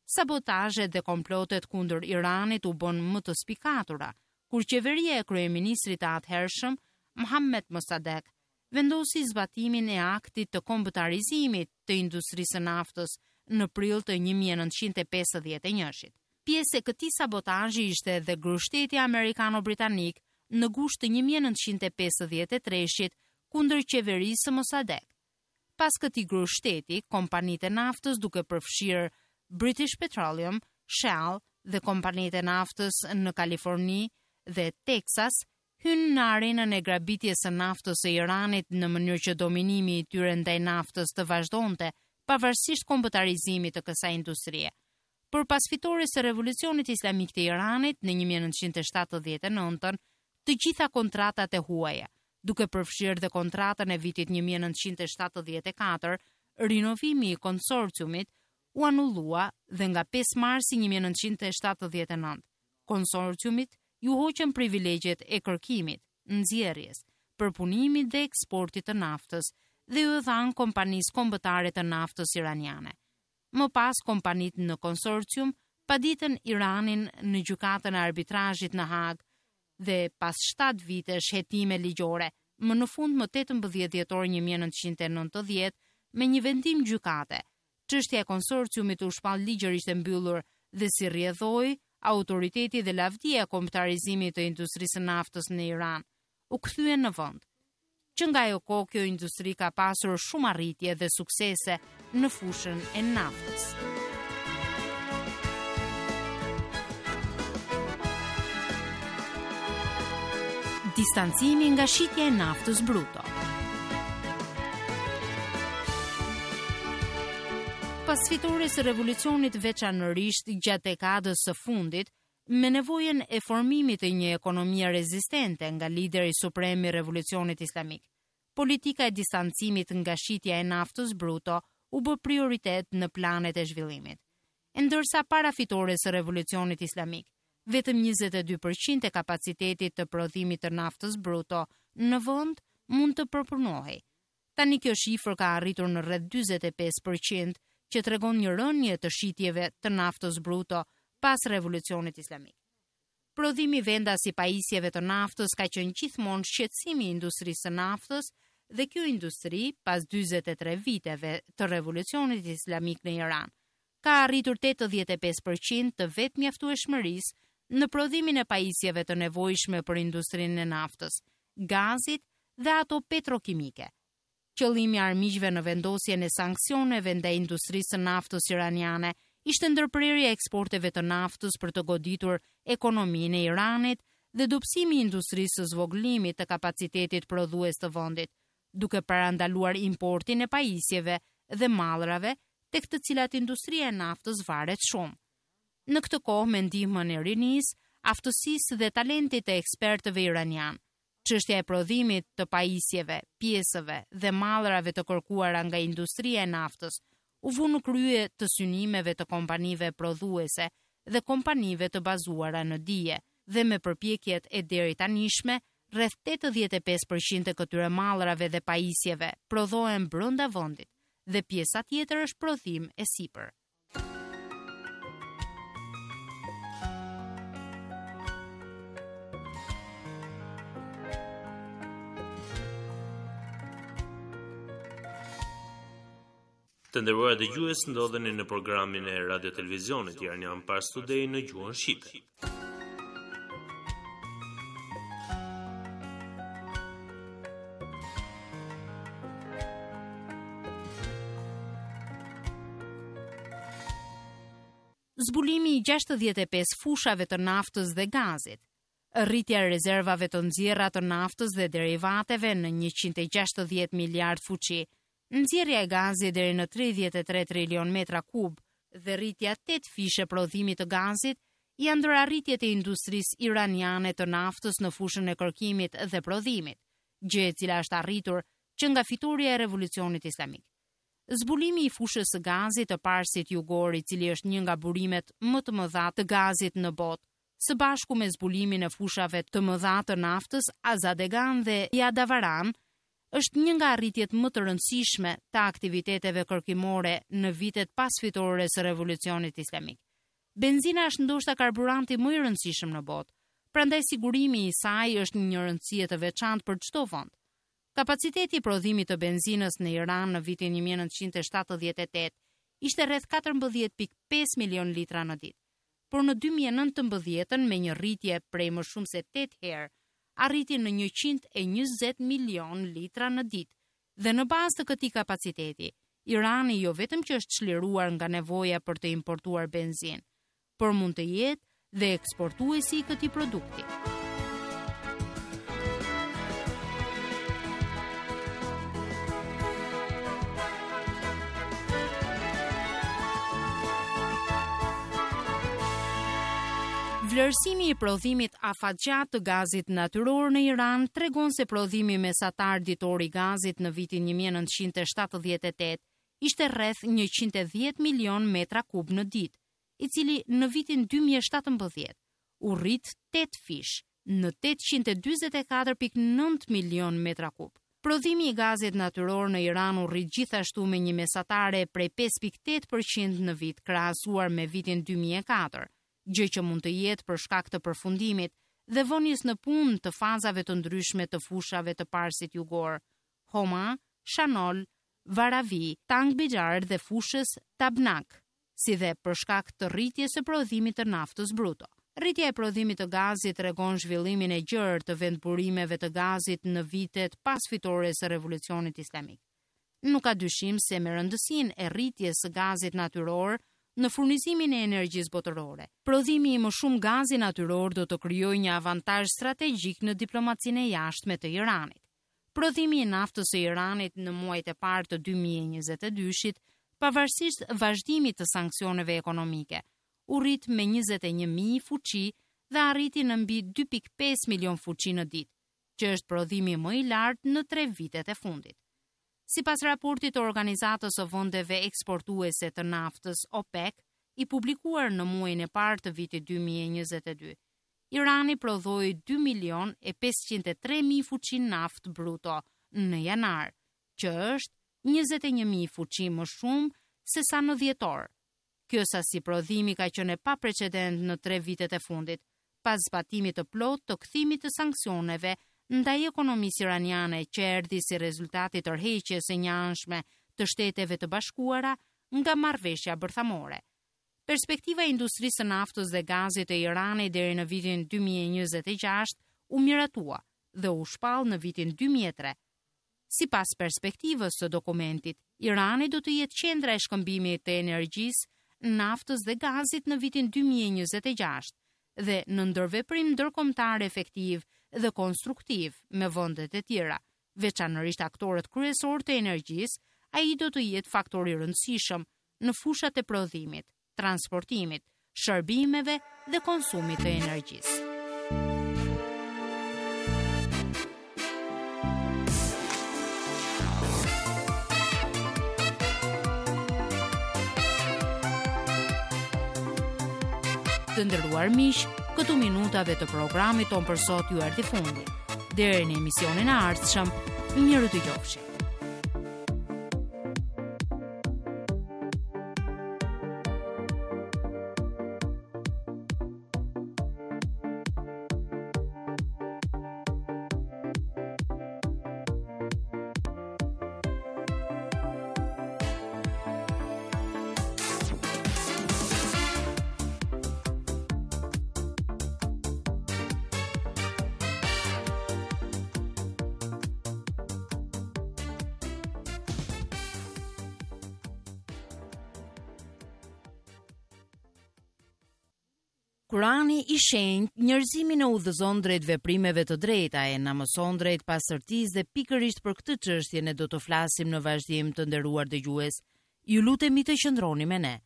Sabotazhet dhe komplotet kundër Iranit u bën më të spikatura, kur qeveria e kryeministrit të atëhershëm, Mohammed Mossadegh, vendosi zbatimin e aktit të kombëtarizimit të industrisë së naftës në prill të një mijë e nëntëqind e pesëdhjetë e njëit. Pjesë e këtij sabotazhi ishte edhe grushteti amerikano-britanik në gusht të një mijë e nëntëqind e pesëdhjetë e treshit kundër qeverisë së Mossadegh. Pas këtij grushteti, kompanitë e naftës, duke përfshirë British Petroleum, Shell dhe kompanitë e naftës në Kaliforni dhe Texas, hynë në arenën e grabitjes së naftës së Iranit në mënyrë që dominimi i tyre ndaj naftës të vazhdonte, pavarësisht kombëtarizimit të kësaj industrie. Për pas fitores së revolucionit islamik të Iranit në një mijë e nëntëqind e shtatëdhjetë e nëntën, të gjitha kontratat e huaja, duke përfshirë dhe kontratën e vitit një mijë e nëntëqind e shtatëdhjetë e katër, rinovimi i konsorciumit u anullua dhe nga pesë marsi një mijë e nëntëqind e shtatëdhjetë e nëntë. Konsorciumit ju hoqën privilegjet e kërkimit, nxjerrjes, përpunimit dhe eksportit të naftës dhe u dhanë kompanisë kombëtare të naftës iraniane. Më pas kompanitë në konsorcium paditën Iranin në gjykatën e arbitrazhit në Hagë dhe pas shtatë vitesh hetime ligjore, më në fund më tetëmbëdhjetë dhjetor një mijë e nëntëqind e nëntëdhjetë, me një vendim gjykate, çështja e konsorciumit u shpall ligjërisht e mbyllur dhe si rrjedhoi autoriteti dhe lavdia e kombëtarizimit të industrisë së naftës në Iran, u kthyen në vend. Që nga ajo kohë kjo industri ka pasur shumë arritje dhe suksese në fushën e naftës. Distancimi nga shitja e naftës bruto. Pas fitores së revolucionit veçanërisht gjatë dekadës së fundit, me nevojën e formimit të një ekonomie rezistente nga lideri suprem i revolucionit islamik, politika e distancimit nga shitja e naftës bruto u bë prioritet në planet e zhvillimit. E ndërsa para fitores së revolucionit islamik, vetëm njëzet e dy përqind e kapacitetit të prodhimit të naftës bruto në vend mund të përpunohej. Tani kjo shifër ka arritur në rreth dyzet e pesë përqind, që tregon një rënje të shitjeve të naftës bruto pas revolucionit islamik. Prodhimi vendas i pajisjeve të naftës ka qenë gjithmonë shqetësimi i industrisë së naftës dhe kjo industri, pas dyzet e tre viteve të revolucionit islamik në Iran, ka arritur tetëdhjetë e pesë përqind të vetë mjaftueshmërisë në prodhimin e pajisjeve të nevojshme për industrinë e naftës, gazit dhe ato petrokimike. Qëllimi i armiqve në vendosjen e sanksioneve ndaj industrisë së naftës iraniane ishte ndërprerja e eksporteve të naftës për të goditur ekonominë e Iranit dhe dobësimi i industrisë së zvogëlimit të kapacitetit prodhues të vendit, duke parandaluar importin e pajisjeve dhe mallrave tek të cilat industria e naftës varet shumë. Në këtë kohë, me ndihmën e rinisë, aftësisë dhe talentit të ekspertëve iranian, çështja e prodhimit të pajisjeve, pjesëve dhe mallrave të kërkuara nga industria e naftës u vu në krye të synimeve të kompanive prodhuese dhe kompanive të bazuara në dije, dhe me përpjekjet e deri tanishme, rreth tetëdhjetë e pesë përqind të këtyre mallrave dhe pajisjeve prodhohen brenda vendit dhe pjesa tjetër është prodhim e sipër. Të nderuar dëgjues, ndodheni në programin e Radio Televizionit Iranian Pars Today në gjuhën shqipe. Zbulimi i gjashtëdhjetë e pesë fushave të naftës dhe gazit, rritja e rezervave të nxjerra të naftës dhe derivateve në njëqind e gjashtëdhjetë miliard fuqi, nxjerrja e gazit deri në tridhjetë e tre trilion metra kub dhe rritja tetë fishe prodhimit të gazit janë ndër arritjet e industrisë iraniane të naftës në fushën e kërkimit dhe prodhimit, gjë e cila është arritur që nga fitoria e revolucionit islamik. Zbulimi i fushës së gazit të Parsit Jugor, i cili është një nga burimet më të mëdha të gazit në botë, së bashku me zbulimin e fushave të mëdha të naftës Azadegan dhe Yadavaran, është një nga arritjet më të rëndësishme të aktiviteteve kërkimore në vitet pasfitore së revolucionit islamik. Benzina është ndoshta karburanti më i rëndësishëm në botë, prandaj sigurimi i saj është një rëndësie të veçantë për çdo vend. Kapaciteti i prodhimit të benzinës në Iran në vitin një mijë e nëntëqind e shtatëdhjetë e tetë ishte rreth katërmbëdhjetë pikë pesë milion litra në ditë, por në dy mijë e nëntëmbëdhjetë me një rritje prej më shumë se tetë herë arriti në njëqind e njëzet milion litra në ditë, dhe në bazë të këtij kapaciteti, Irani jo vetëm që është çliruar nga nevoja për të importuar benzinë, por mund të jetë dhe eksportuesi i këtij produkti. Vlerësimi i prodhimit afatgjat të gazit natyror në Iran tregon se prodhimi mesatar ditor i gazit në vitin një mijë e nëntëqind e shtatëdhjetë e tetë ishte rreth njëqind e dhjetë milion metra kub në ditë, i cili në vitin dy mijë e shtatëmbëdhjetë u rrit tetë fish në tetëqind e dyzet e katër pikë nëntë milion metra kub. Prodhimi i gazit natyror në Iran u rrit gjithashtu me një mesatare prej pesë pikë tetë përqind në vit krahasuar me vitin dy mijë e katër. Gjë që mund të jetë për shkak të përfundimit dhe vënies në punë të fazave të ndryshme të fushave të Parsit Jugor, Homa, Shanol, Varavi, Tangbixar dhe fushës Tabnak, si dhe për shkak të rritjes së prodhimit të naftës bruto. Rritja e prodhimit të gazit tregon zhvillimin e gjerë të vendburimeve të gazit në vitet pasfitore së revolucionit islamik. Nuk ka dyshim se me rëndësinë e rritjes së gazit natyror në furnizimin e energjisë botërore, prodhimi i më shumë gazi natyror do të krijojë një avantazh strategjik në diplomacinë e jashtme të Iranit. Prodhimi i naftës së Iranit në muajt e parë të dy mijë e njëzet e dyshit, pavarësisht vazhdimit të sanksioneve ekonomike, u rrit me njëzet e një mijë fuqi dhe arriti në mbi dy pikë pesë milion fuqi në ditë, që është prodhimi më i lartë në tre vitet e fundit. Sipas raportit të Organizatës së Vendeve Eksportuese të Naftës OPEC, i publikuar në muajin e parë të vitit dy mijë e njëzet e dy, Irani prodhoi dy milion e pesëqind e tre mijë fuqi naftë bruto në janar, që është njëzet e një mijë fuqi më shumë se sa në dhjetor. Kjo sasi prodhimi ka qenë pa precedent në tre vitet e fundit, pas zbatimit të plotë të kthimit të sanksioneve ndaj ekonomisë iraniane që erdhi si rezultati të tërheqjes së njëanshme të Shteteve të Bashkuara nga marrëveshja bërthamore. Perspektiva e industrisë së naftës dhe gazit të Iranit deri në vitin dy mijë e njëzet e gjashtë u miratua dhe u shpall në vitin dy mijë e tre. Sipas perspektivës së dokumentit, Irani do të jetë qendra e shkëmbimit të energjisë, naftës dhe gazit në vitin dy mijë e njëzet e gjashtë dhe në ndërveprim ndërkombëtar efektiv dhe konstruktiv me vendet e tjera, veçanërisht aktorët kryesor të energjisë, ai do të jetë faktor i rëndësishëm në fushat e prodhimit, transportimit, shërbimeve dhe konsumit të energjisë. Të nderuar miq, këtu minutave të programit ton për sot ju erdhi fundi. Deri në emisionin e ardhshëm, miru të qofshi. Kurani i shenjtë njerëzimin e udhëzon drejt veprimeve të drejta e na mëson drejt pastërtisë dhe pikërisht për këtë çështje ne do të flasim në vazhdim, të nderuar dëgjues. Ju lutemi të qëndroni me ne.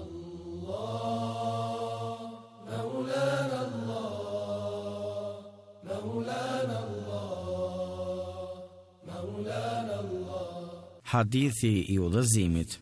Allah, Maulana Allah, Maulana Allah, Maulana Allah. Hadithi i udhëzimit.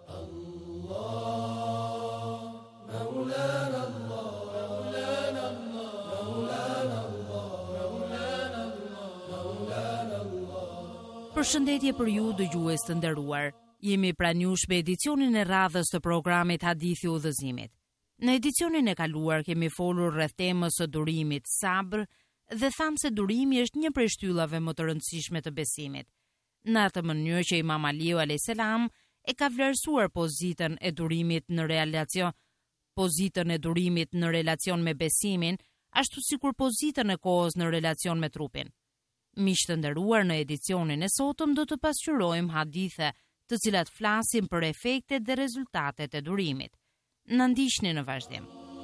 Përshëndetje për ju dëgjues të nderuar. Jemi pranuar me edicionin e radhës të programit Hadithi i Udhëzimit. Në edicionin e kaluar kemi folur rreth temës së durimit sabr dhe thamë se durimi është një prej shtyllave më të rëndësishme të besimit. Në atë mënyrë që Imam Aliu alayhis salam e ka vlerësuar pozitën e durimit në relacion pozitën e durimit në relacion me besimin, ashtu sikur pozitën e kohës në relacion me trupin. Miq të nderuar, në edicionin e sotëm do të pasqyrojmë hadithe të cilat flasin për efektet dhe rezultatet e durimit. Na ndiqni në vazhdim.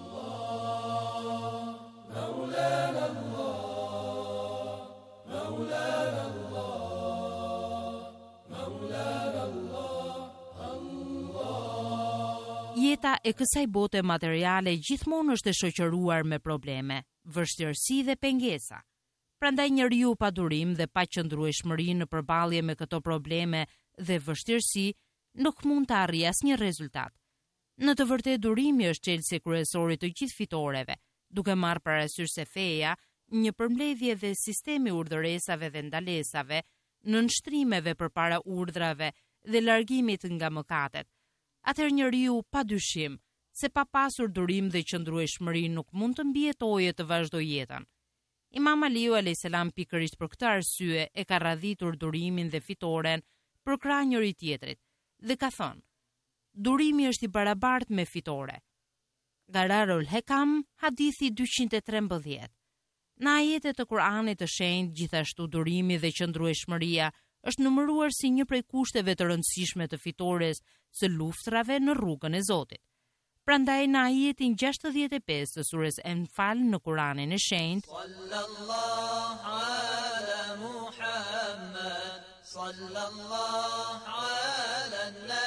Jeta e kësaj bote materiale gjithmonë është e shoqëruar me probleme, vështirësi dhe pengesa. Prandaj njeriu pa durim dhe pa qëndrueshmëri në përballje me këto probleme dhe vështirësi nuk mund të arrijë asnjë rezultat. Në të vërtetë durimi është çelësi kryesor i të gjithë fitoreve, duke marrë parasysh se feja, një përmbledhje dhe sistemi urdhëresave dhe ndalesave, në nështrimeve përpara urdhrave dhe largimit nga mëkatet. Atëherë njeriu padyshim se pa pasur durim dhe qëndrueshmëri nuk mund të mbijetojë të vazhdojë jetën. Imam Aliu alayhis salam pikërisht për këtë arsye e ka radhitur durimin dhe fitoren për krah njëri tjetrit dhe ka thënë: durimi është i barabartë me fitore. Gararul Hekam, hadithi dyqind e trembëdhjetë. Në ajetet të Kuranit të shenjtë, gjithashtu durimi dhe qëndrueshmëria është numëruar si një prej kushteve të rëndësishme të fitores së luftrave në rrugën e Zotit. Prandaj në ajetin gjashtëdhjetë e pesë të surës Enfal në Kuranin e shenjtë, sallallahu ala Muhammad, sallallahu ala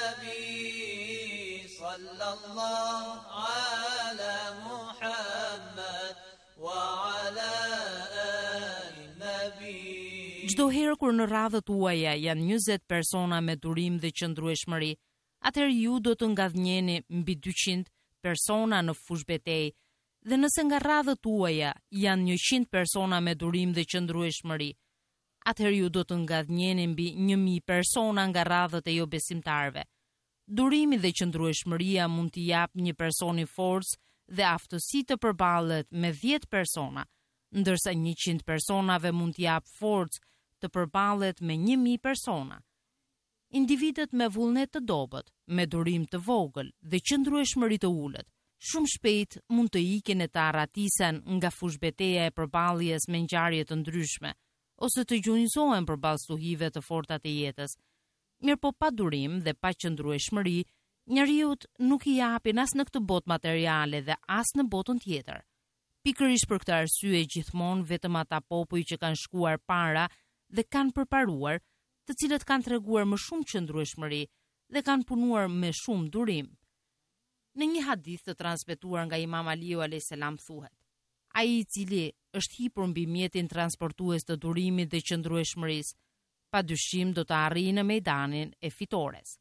nabi, sallallahu ala Muhammad wa ala ali nabi. Çdo herë kur në radhët tuaja janë njëzet persona me durim dhe qëndrueshmëri, atëherë ju do të ngadhnjeni mbi dyqind persona në fush betejë, dhe nëse nga radhët tuaja janë njëqind persona me durim dhe qëndrueshmëri, atëherë ju do të ngadhnjeni mbi një mijë persona nga radhët e jo besimtarve. Durimi dhe qëndrueshmëria mund t'i jap një personi forcë dhe aftësi të përballet me dhjetë persona, ndërsa njëqind personave mund t'i jap forcë të përballet me një mijë persona. Individët me vullnet të dobët, me durim të vogël dhe qëndrueshmëri të ulët, shumë shpejt mund të ikin e të arratisen nga fushbeteja e përballjes me ngjarje të ndryshme, ose të gjunjëzohen përballë stuhive të forta të jetës. Mirëpo pa durim dhe pa qëndrueshmëri, njeriut nuk i japin as në këtë botë materiale dhe as në botën tjetër. Pikërisht për këtë arsye gjithmonë vetëm ata popull që kanë shkuar para dhe kanë përparuar, të cilët kanë treguar më shumë qëndrueshmëri dhe kanë punuar me shumë durim. Në një hadith të transmetuar nga Imam Aliu alayhis salam thuhet: ai i cili është hipur mbi mjetin transportues të durimit dhe qëndrueshmërisë, padyshim do të arrijë në mejdanin e fitores.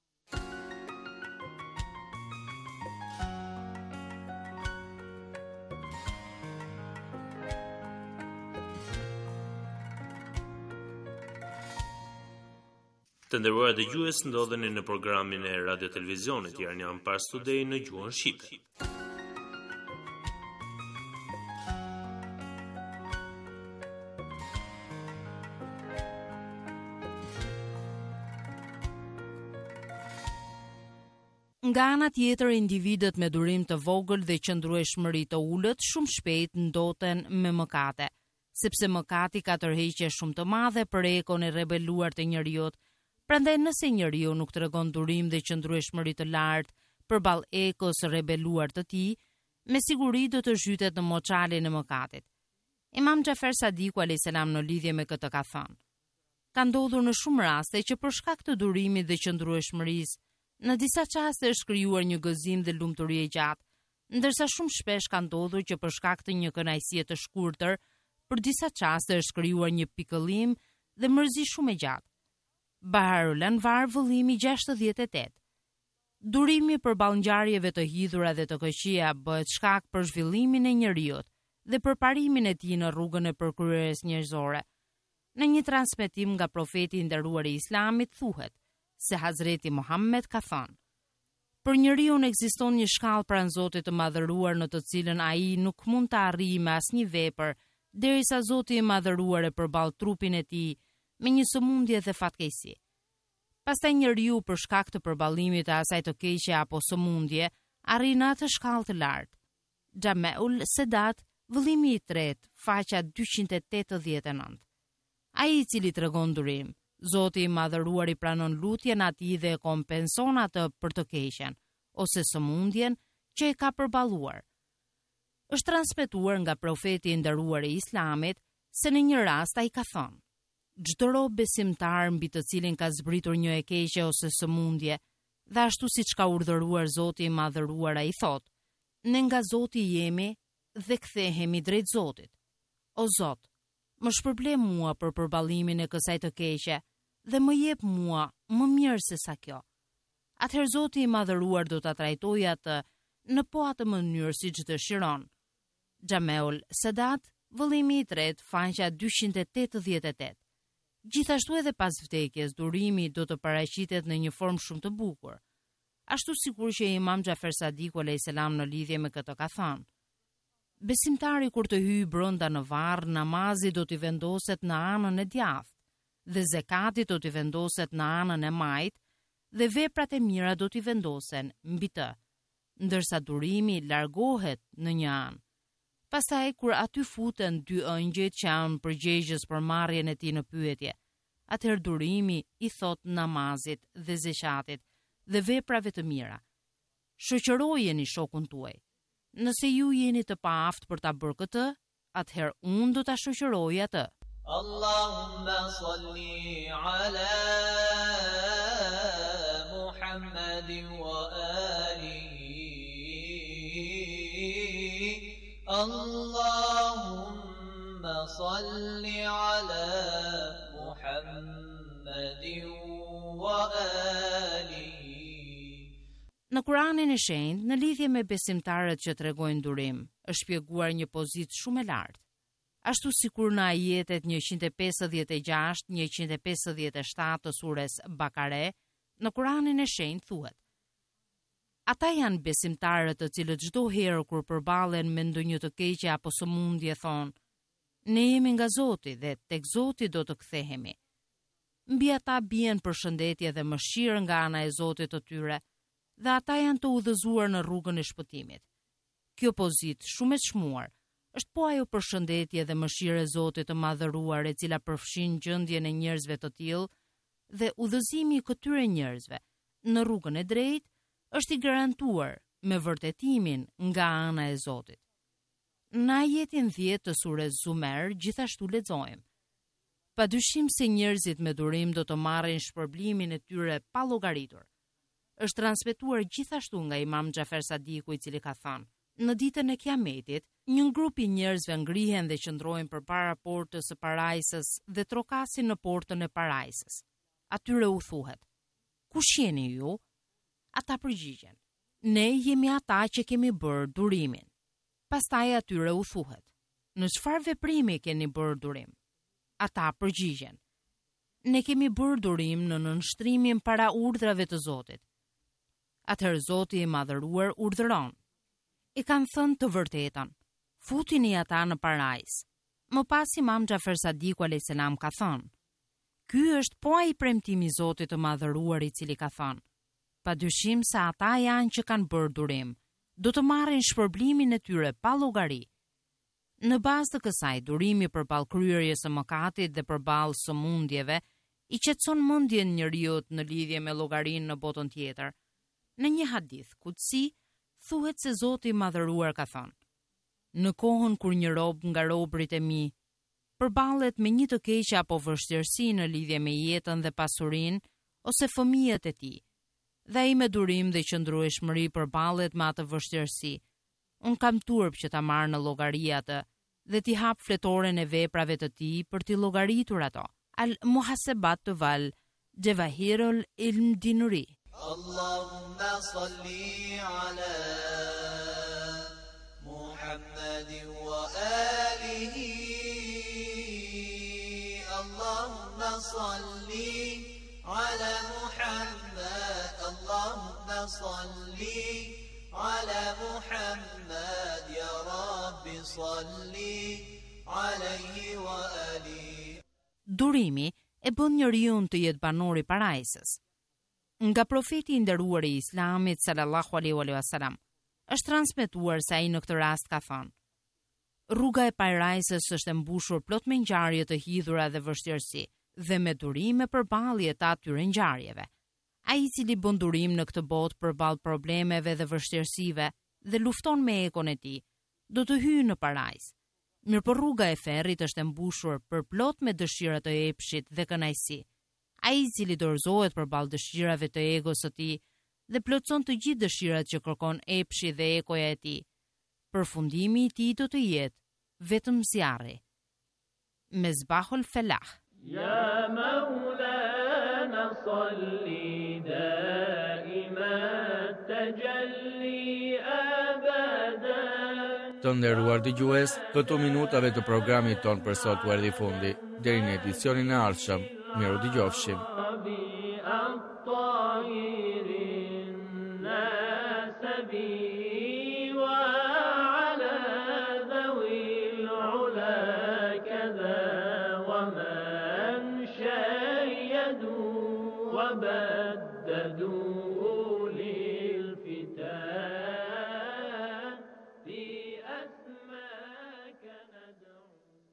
Të nderuar dëgjues, ndodheni në programin e Radio Televizionit Iranian Pars Today në gjuhën shqipe. Nga ana tjetër, individët me durim të vogël dhe qëndrueshmëri të ulët shumë shpejt ndoten me mëkate, sepse mëkati ka tërheqje shumë të madhe për ekon e rebeluar të njerëzit. Prandaj nëse njeriu nuk tregon durim dhe qëndrueshmëri të lartë përballë ekos së rebeluar të tij, me siguri do të zhytet në moçalin e mëkatit. Imam Xhafer Sadiku alayhis salam në lidhje me këtë ka thënë: ka ndodhur në shumë raste që për shkak të durimit dhe qëndrueshmërisë, në disa çaste është krijuar një gëzim dhe lumturi e gjatë, ndërsa shumë shpesh ka ndodhur që për shkak të një kënaqësie të shkurtër, për disa çaste është krijuar një pikëllim dhe mërzi shumë e gjatë. Baharul Anvar, vëllimi gjashtëdhjetë e tetë. Durimi përballë ngjarjeve të hidhura dhe të këqija bëhet shkak për zhvillimin e njeriut dhe për parimin e tij në rrugën e përkryerjes njerëzore. Në një transmetim nga profeti i nderuar i Islamit thuhet se Hazreti Muhammed ka thënë: për njeriu ekziston një shkallë pranë Zotit të Madhëruar në të cilën ai nuk mund të arrijë me asnjë vepër derisa Zoti i Madhëruar e përball trupin e tij me një sëmundje dhe fatkeqësi. Pastaj njeriu për shkak të përballimit të asaj të keqe apo sëmundje arrin atë shkallë të lartë. Xhameul Sedat, vëllimi i tretë, faqja dyqind e tetëdhjetë e nëntë. Ai i cili tregon durim, Zoti i Madhëruar i pranon lutjen atij dhe e kompenson atë për të keqen ose sëmundjen që e ka përballuar. Është transmetuar nga profeti i nderuar i Islamit se në një rast ai ka thënë: çdo rob besimtar mbi të cilin ka zbritur një e keqe ose sëmundje, dhe ashtu siç ka urdhëruar Zoti i Madhëruar, ai thotë: ne nga Zoti jemi dhe kthehemi drejt Zotit. O Zot, më shpërble mua për përballimin e kësaj të keqe dhe më jep mua më mirë se sa kjo. Atëherë Zoti i Madhëruar do ta trajtojë atë në po atë mënyrë siç dëshiron. Xhameul Sedat, vëllimi i tretë, faqja dyqind e tetëdhjetë e tetë. Gjithashtu edhe pas vdekjes, durimi do të paraqitet në një formë shumë të bukur. Ashtu sikur që Imam Xhafer Sadiku alayhis salam në lidhje me këtë ka thënë: besimtari kur të hyjë brenda në varr, namazi do t'i vendoset në anën e djathtë, dhe zekati do t'i vendoset në anën e majtë, dhe veprat e mira do t'i vendosen mbi të, ndërsa durimi largohet në një anë. Pastaj kur aty futen dy ëngjëjt që janë përgjegjës për marrjen e tij në pyetje, atëherë durimi i thot namazit dhe zeqatit dhe veprave të mira: shoqërojeni shokun tuaj. Nëse ju jeni të paaft për ta bërë këtë, atëherë unë do ta shoqëroj atë. Allahumma salli ala Muhammadin wa alihi. Allahumma salli ala Muhammadin wa alihi. Në Kuranin e Shenjtë, në lidhje me besimtarët që tregojnë durim, është shpjeguar një pozitë shumë e lartë. Ashtu sikur në ajetet njëqind e pesëdhjetë e gjashtë, njëqind e pesëdhjetë e shtatë të sures Bakare, në Kuranin e Shenjtë thuhet: ata janë besimtarët të cilët çdo herë kur përballen me ndonjë të keqe apo sëmundje thonë: ne jemi nga Zoti dhe tek Zoti do të kthehemi. Mbi ata bien përshëndetje dhe mëshirë nga ana e Zotit të tyre, dhe ata janë të udhëzuar në rrugën e shpëtimit. Kjo pozitë shumë e çmuar është po ajo përshëndetje dhe mëshirë e Zotit të Madhëruar e cila përfshin gjendjen e njerëzve të tillë, dhe udhëzimi i këtyre njerëzve në rrugën e drejtë është i garantuar me vërtetimin nga ana e Zotit. Në ajetin dhjetë të sures Zumer gjithashtu lexojmë: padyshim se njerëzit me durim do të marrin shpërblimin e tyre pa llogaritur. Është transmetuar gjithashtu nga Imam Xhafer Sadiku, i cili ka thënë: në ditën e Kiametit, një grup i njerëzve ngrihen dhe qëndrojnë përpara portës së parajsës dhe trokasin në portën e parajsës. Atyre u thuhet: kush jeni ju? Ata përgjigjen: ne jemi ata që kemi bërë durimin. Pastaj atyre u thuhet: në çfarë veprimi keni bërë durim? Ata përgjigjen: ne kemi bërë durim në nënshtrimin para urdhrave të Zotit. Atëherë Zoti i Madhëruar urdhëron: i kanë thënë të vërtetën, futini ata në parajs. Më pas Imam Xhafer Sadiku alayhis salam ka thënë: ky është po ai premtimi i Zotit të Madhëruar i cili ka thënë: padyshim se ata janë që kanë bërë durim, do të marrin shpërblimin e tyre pa llogari. Në bazë të kësaj, durimi përballë kryerjes së mëkatit dhe përballë sëmundjeve i qetëson mendjen njeriu në lidhje me llogarinë në botën tjetër. Në një hadith kutsi thuhet se Zoti i Madhëruar ka thënë: në kohën kur një rob nga robërit e mi përballet me një të keqe apo vështirësi në lidhje me jetën dhe pasurinë ose fëmijët e tij, dhe ai me durim dhe qëndrueshmëri përballet me atë vështirësi, unë kam turp që ta marr në llogari atë dhe t'i hap fletoren e veprave të tij për t'i llogaritur ato. Al Muhasebat të Val, Jawahirul Ilm Dinuri. Allahumma salli ala Muhammadin wa alihi. Allah صل على محمد اللهم صل على محمد يا رب صل عليه وآله. Durimi e bën njeriu të jetë banor i parajsës. Nga profeti i nderuar i Islamit sallallahu alaihi wasallam është transmetuar se ai në këtë rast ka thënë: Rruga e parajsës është e mbushur plot me ngjarje të hidhura dhe vështirësi, dhe me durime përballje të atyre ngjarjeve. Ai i cili bën durim në këtë botë përballë problemeve dhe vështirësive dhe lufton me ekon e tij, do të hyjë në parajsë. Mirëpo rruga e ferrit është e mbushur përplot me dëshira të epshit dhe kënaqësi. Ai i cili dorëzohet përballë dëshirave të egos së tij dhe plotson të gjithë dëshirat që kërkon epshi dhe ekoja e tij, përfundimi i tij do të jetë vetëm zjarri. Mezbahul Felah. Ya Maulana salli daiman tajalli abada. Të nderuar dëgjues, këto minutave të programit ton për sot u erdhi fundi. Deri në edicionin e ardhshëm, miru dëgjofshim. وبددوا للفتان في أسماك ندعو.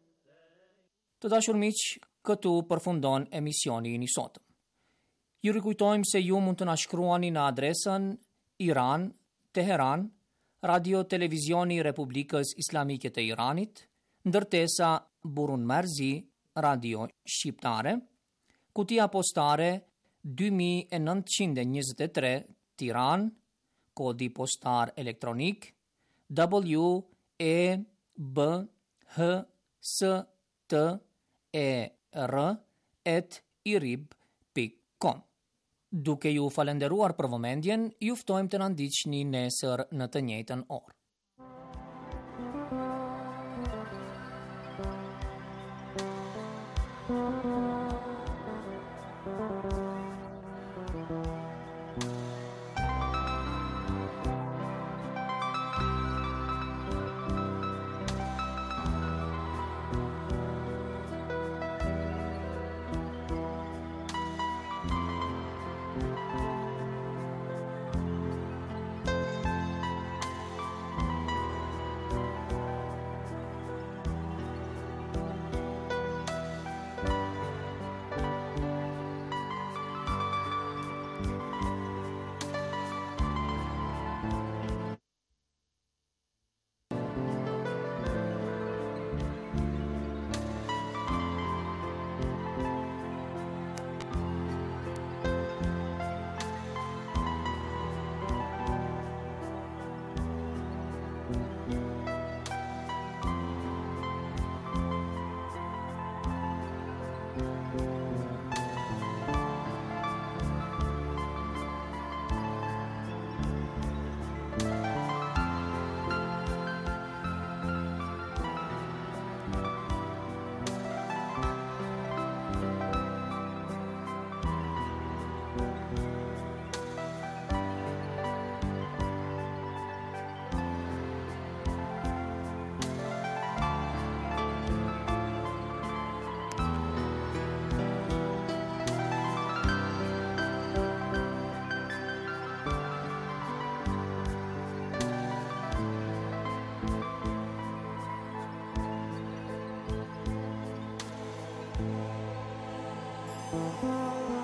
Të dashur miq, këtu përfundon emisioni i sotëm. Ju rikujtojmë se ju mund të na shkruani në adresën Iran, Teheran, Radio Televizioni i Republikës Islamike të Iranit, ndërtesa Burun Marzi, Radio Shqiptare, kutia postare dy mijë e nëntëqind e njëzet e tre Tiranë, kodi postar elektronik W E B H S T E R at irib pikë com. Duke ju falenderuar për vëmendjen, ju ftojmë të na ndiqni nesër në të njëjtën orë. Thank you.